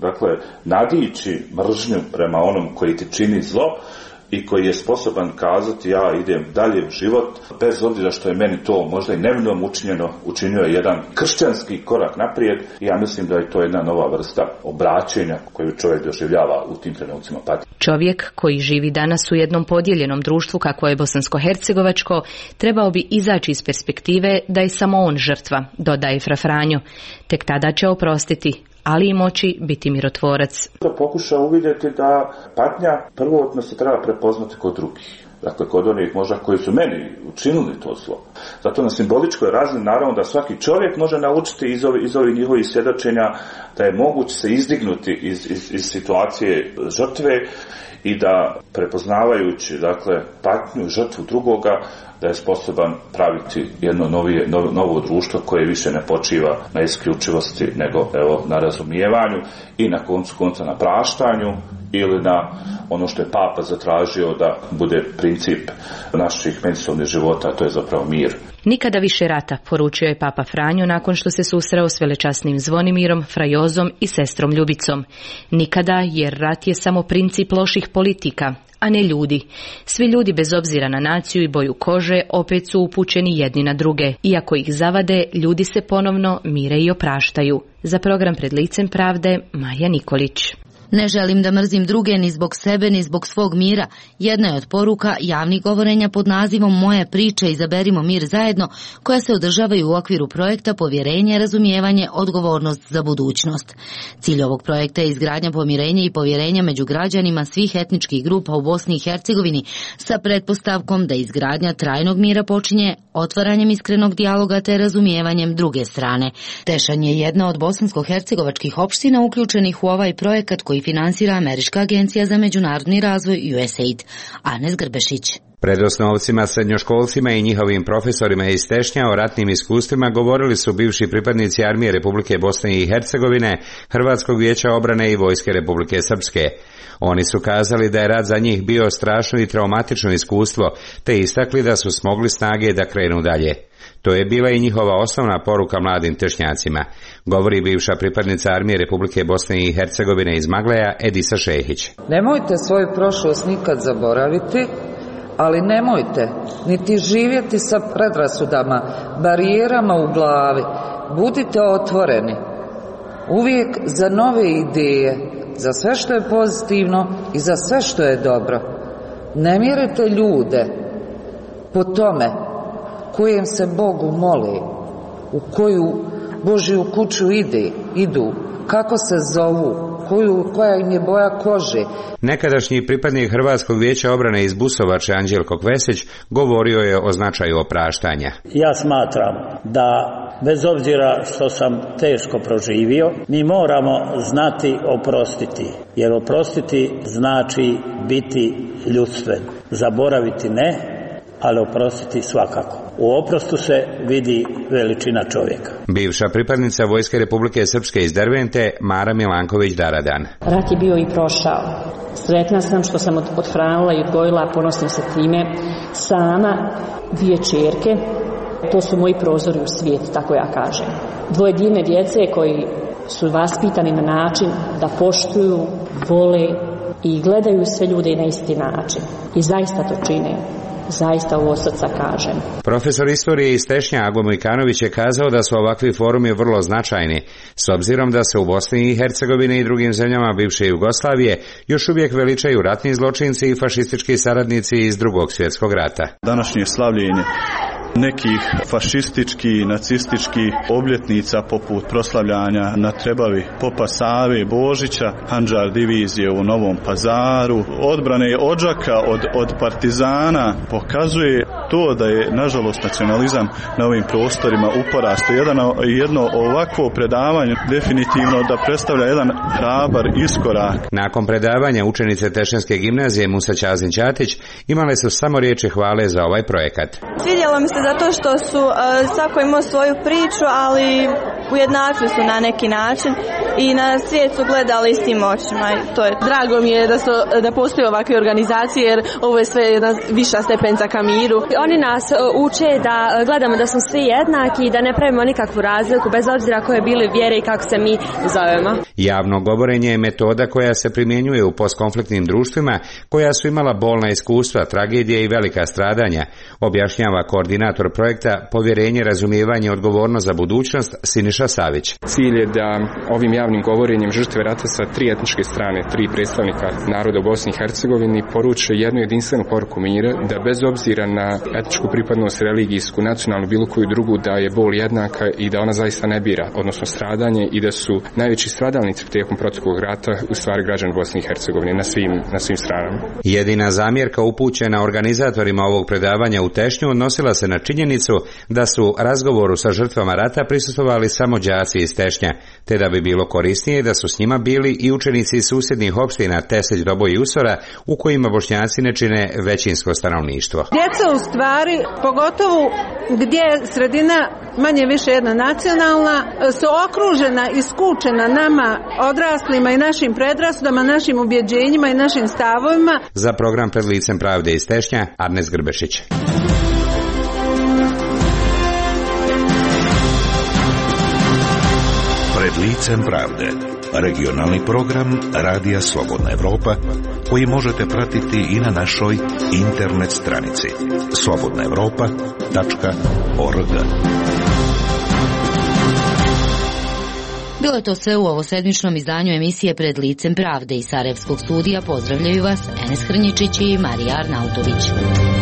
nadići mržnju prema onom koji ti čini zlo, i koji je sposoban kazati ja idem dalje u život, bez obzira što je meni to možda i nevinom učinjeno, učinio je jedan kršćanski korak naprijed i ja mislim da je to jedna nova vrsta obraćenja koju čovjek doživljava u tim trenucima patnje. Čovjek koji živi danas u jednom podijeljenom društvu kako je bosansko-hercegovačko trebao bi izaći iz perspektive da je samo on žrtva, dodaje Fra Franjo. Tek tada će oprostiti, ali i moći biti mirotvorac. Da pokuša uvidjeti da patnja prvotno se treba prepoznati kod drugih. Dakle, kod onih možda koji su meni učinili to zlo. Zato na simboličkoj razini naravno da svaki čovjek može naučiti iz ovih njihovih svjedočenja da je moguće se izdignuti iz situacije žrtve i da prepoznavajući patnju, žrtvu drugoga, da je sposoban praviti jedno novo društvo koje više ne počiva na isključivosti nego na razumijevanju i na koncu konca na praštanju ili na ono što je Papa zatražio da bude princip naših međusobnih života, a to je zapravo mir. Nikada više rata, poručio je Papa Franjo nakon što se susreo s velečasnim Zvonimirom, Frajozom i sestrom Ljubicom. Nikada, jer rat je samo princip loših politika, a ne ljudi. Svi ljudi bez obzira na naciju i boju kože opet su upućeni jedni na druge. Iako ih zavade, ljudi se ponovno mire i opraštaju. Za program Pred licem pravde, Maja Nikolić. Ne želim da mrzim druge ni zbog sebe ni zbog svog mira. Jedna je od poruka javnih govorenja pod nazivom Moje priče izaberimo mir zajedno, koja se održavaju u okviru projekta Povjerenje, razumijevanje, odgovornost za budućnost. Cilj ovog projekta je izgradnja pomirenja i povjerenja među građanima svih etničkih grupa u Bosni i Hercegovini sa pretpostavkom da izgradnja trajnog mira počinje otvaranjem iskrenog dijaloga te razumijevanjem druge strane. Tešanj je jedna od bosansko-hercegovačkih opština uključenih u ovaj projekat koji finansira Američka agencija za međunarodni razvoj USAID. Anes Grbešić. Pred osnovcima, srednjoškolcima i njihovim profesorima iz Tešnja o ratnim iskustvima govorili su bivši pripadnici Armije Republike Bosne i Hercegovine, Hrvatskog vijeća obrane i Vojske Republike Srpske. Oni su kazali da je rat za njih bio strašno i traumatično iskustvo, te istakli da su smogli snage da krenu dalje. To je bila i njihova osnovna poruka mladim Tešnjacima, govori bivša pripadnica Armije Republike Bosne i Hercegovine iz Magleja Edisa Šehić. Nemojte svoju prošlost nikad zaboraviti, ali nemojte niti živjeti sa predrasudama, barijerama u glavi. Budite otvoreni uvijek za nove ideje, za sve što je pozitivno i za sve što je dobro. Ne mjerite ljude po tome kojem se Bogu moli, u koju Božju kuću idu, kako se zovu, koja im je boja kože. Nekadašnji pripadnik Hrvatskog vijeća obrane iz Busovače Anđelko Kvesić govorio je o značaju opraštanja. Ja smatram da bez obzira što sam teško proživio, mi moramo znati oprostiti, jer oprostiti znači biti ljudstven. Zaboraviti ne, ali oprostiti svakako. U oprostu se vidi veličina čovjeka. Bivša pripadnica Vojske Republike Srpske iz Dervente, Mara Milanković Daradan. Rat je bio i prošao. Sretna sam što sam odhranila i odgojila, ponosim se time, sama 2 ćerke. To su moji prozori u svijet, tako ja kažem. 2 divne djece koji su vaspitani na način da poštuju, vole i gledaju sve ljude na isti način. I zaista to čine. Zaista u srca kažem. Profesor istorije iz Tešnja Ago Mojkanović je kazao da su ovakvi forumi vrlo značajni, s obzirom da se u Bosni i Hercegovini i drugim zemljama bivše Jugoslavije još uvijek veličaju ratni zločinci i fašistički saradnici iz Drugog svjetskog rata. Današnje slavljenje nekih fašističkih, nacističkih obljetnica poput proslavljanja na Trebavi Popa Save Božića, Handžar divizije u Novom Pazaru, odbrane Odžaka od partizana, pokazuje to da je nažalost nacionalizam na ovim prostorima u porastu. Jedno ovakvo predavanje definitivno da predstavlja jedan hrabar iskorak. Nakon predavanja učenice Tešnjanske gimnazije Musa Ćazin Ćatić imale su samo riječi hvale za ovaj projekat. Svidjelo mi se zato što su svako imao svoju priču, ali ujednačili su na neki način i na svijet su gledali istim očima. To je. Drago mi je da postoje ovakve organizacije, jer ovo je sve jedna viša stepenca ka miru. Oni nas uče da gledamo da smo svi jednaki i da ne pravimo nikakvu razliku bez obzira koje bili vjere i kako se mi zovemo. Javno govorenje je metoda koja se primjenjuje u postkonfliktnim društvima koja su imala bolna iskustva, tragedije i velika stradanja, objašnjava koordinator projekta Povjerenje, razumijevanje, odgovornost za budućnost Siniša Savić. Cilj je da ovim javnim govorenjem žrtve rata sa 3 etničke strane, 3 predstavnika naroda u Bosni i Hercegovini poruče jednu jedinstvenu poruku mira, da bez obzira na etničku pripadnost, religijsku, nacionalnu, bilo koju drugu, da je bol jednaka i da ona zaista ne bira, odnosno stradanje, i da su najveći stradalnici tijekom proteklog rata u stvari građani Bosne i Hercegovine na svim stranama. Jedina zamjerka upućena organizatorima ovog predavanja u Tešnju odnosila se na činjenicu da su razgovoru sa žrtvama rata prisustvovali samo đaci iz Tešnja, te da bi bilo korisnije da su s njima bili i učenici iz susjednih opština Teselj, Doboj i Usora, u kojima Bošnjaci ne čine većinsko stanovništvo. Djeca u stvari, pogotovo gdje je sredina manje više jedna nacionalna, su okružena i skučena nama odraslima i našim predrasudama, našim ubjeđenjima i našim stavovima. Za program Pred licem pravde iz Tešnja, Arnes Grbešić. Pred licem pravde, regionalni program Radija Slobodna Evropa, koji možete pratiti i na našoj internet stranici slobodnaevropa.org. Bilo je to sve u ovosedmičnom izdanju emisije Pred licem pravde. Iz Sarajevskog studija pozdravljaju vas Enes Hrnjičić i Marija Arnautović.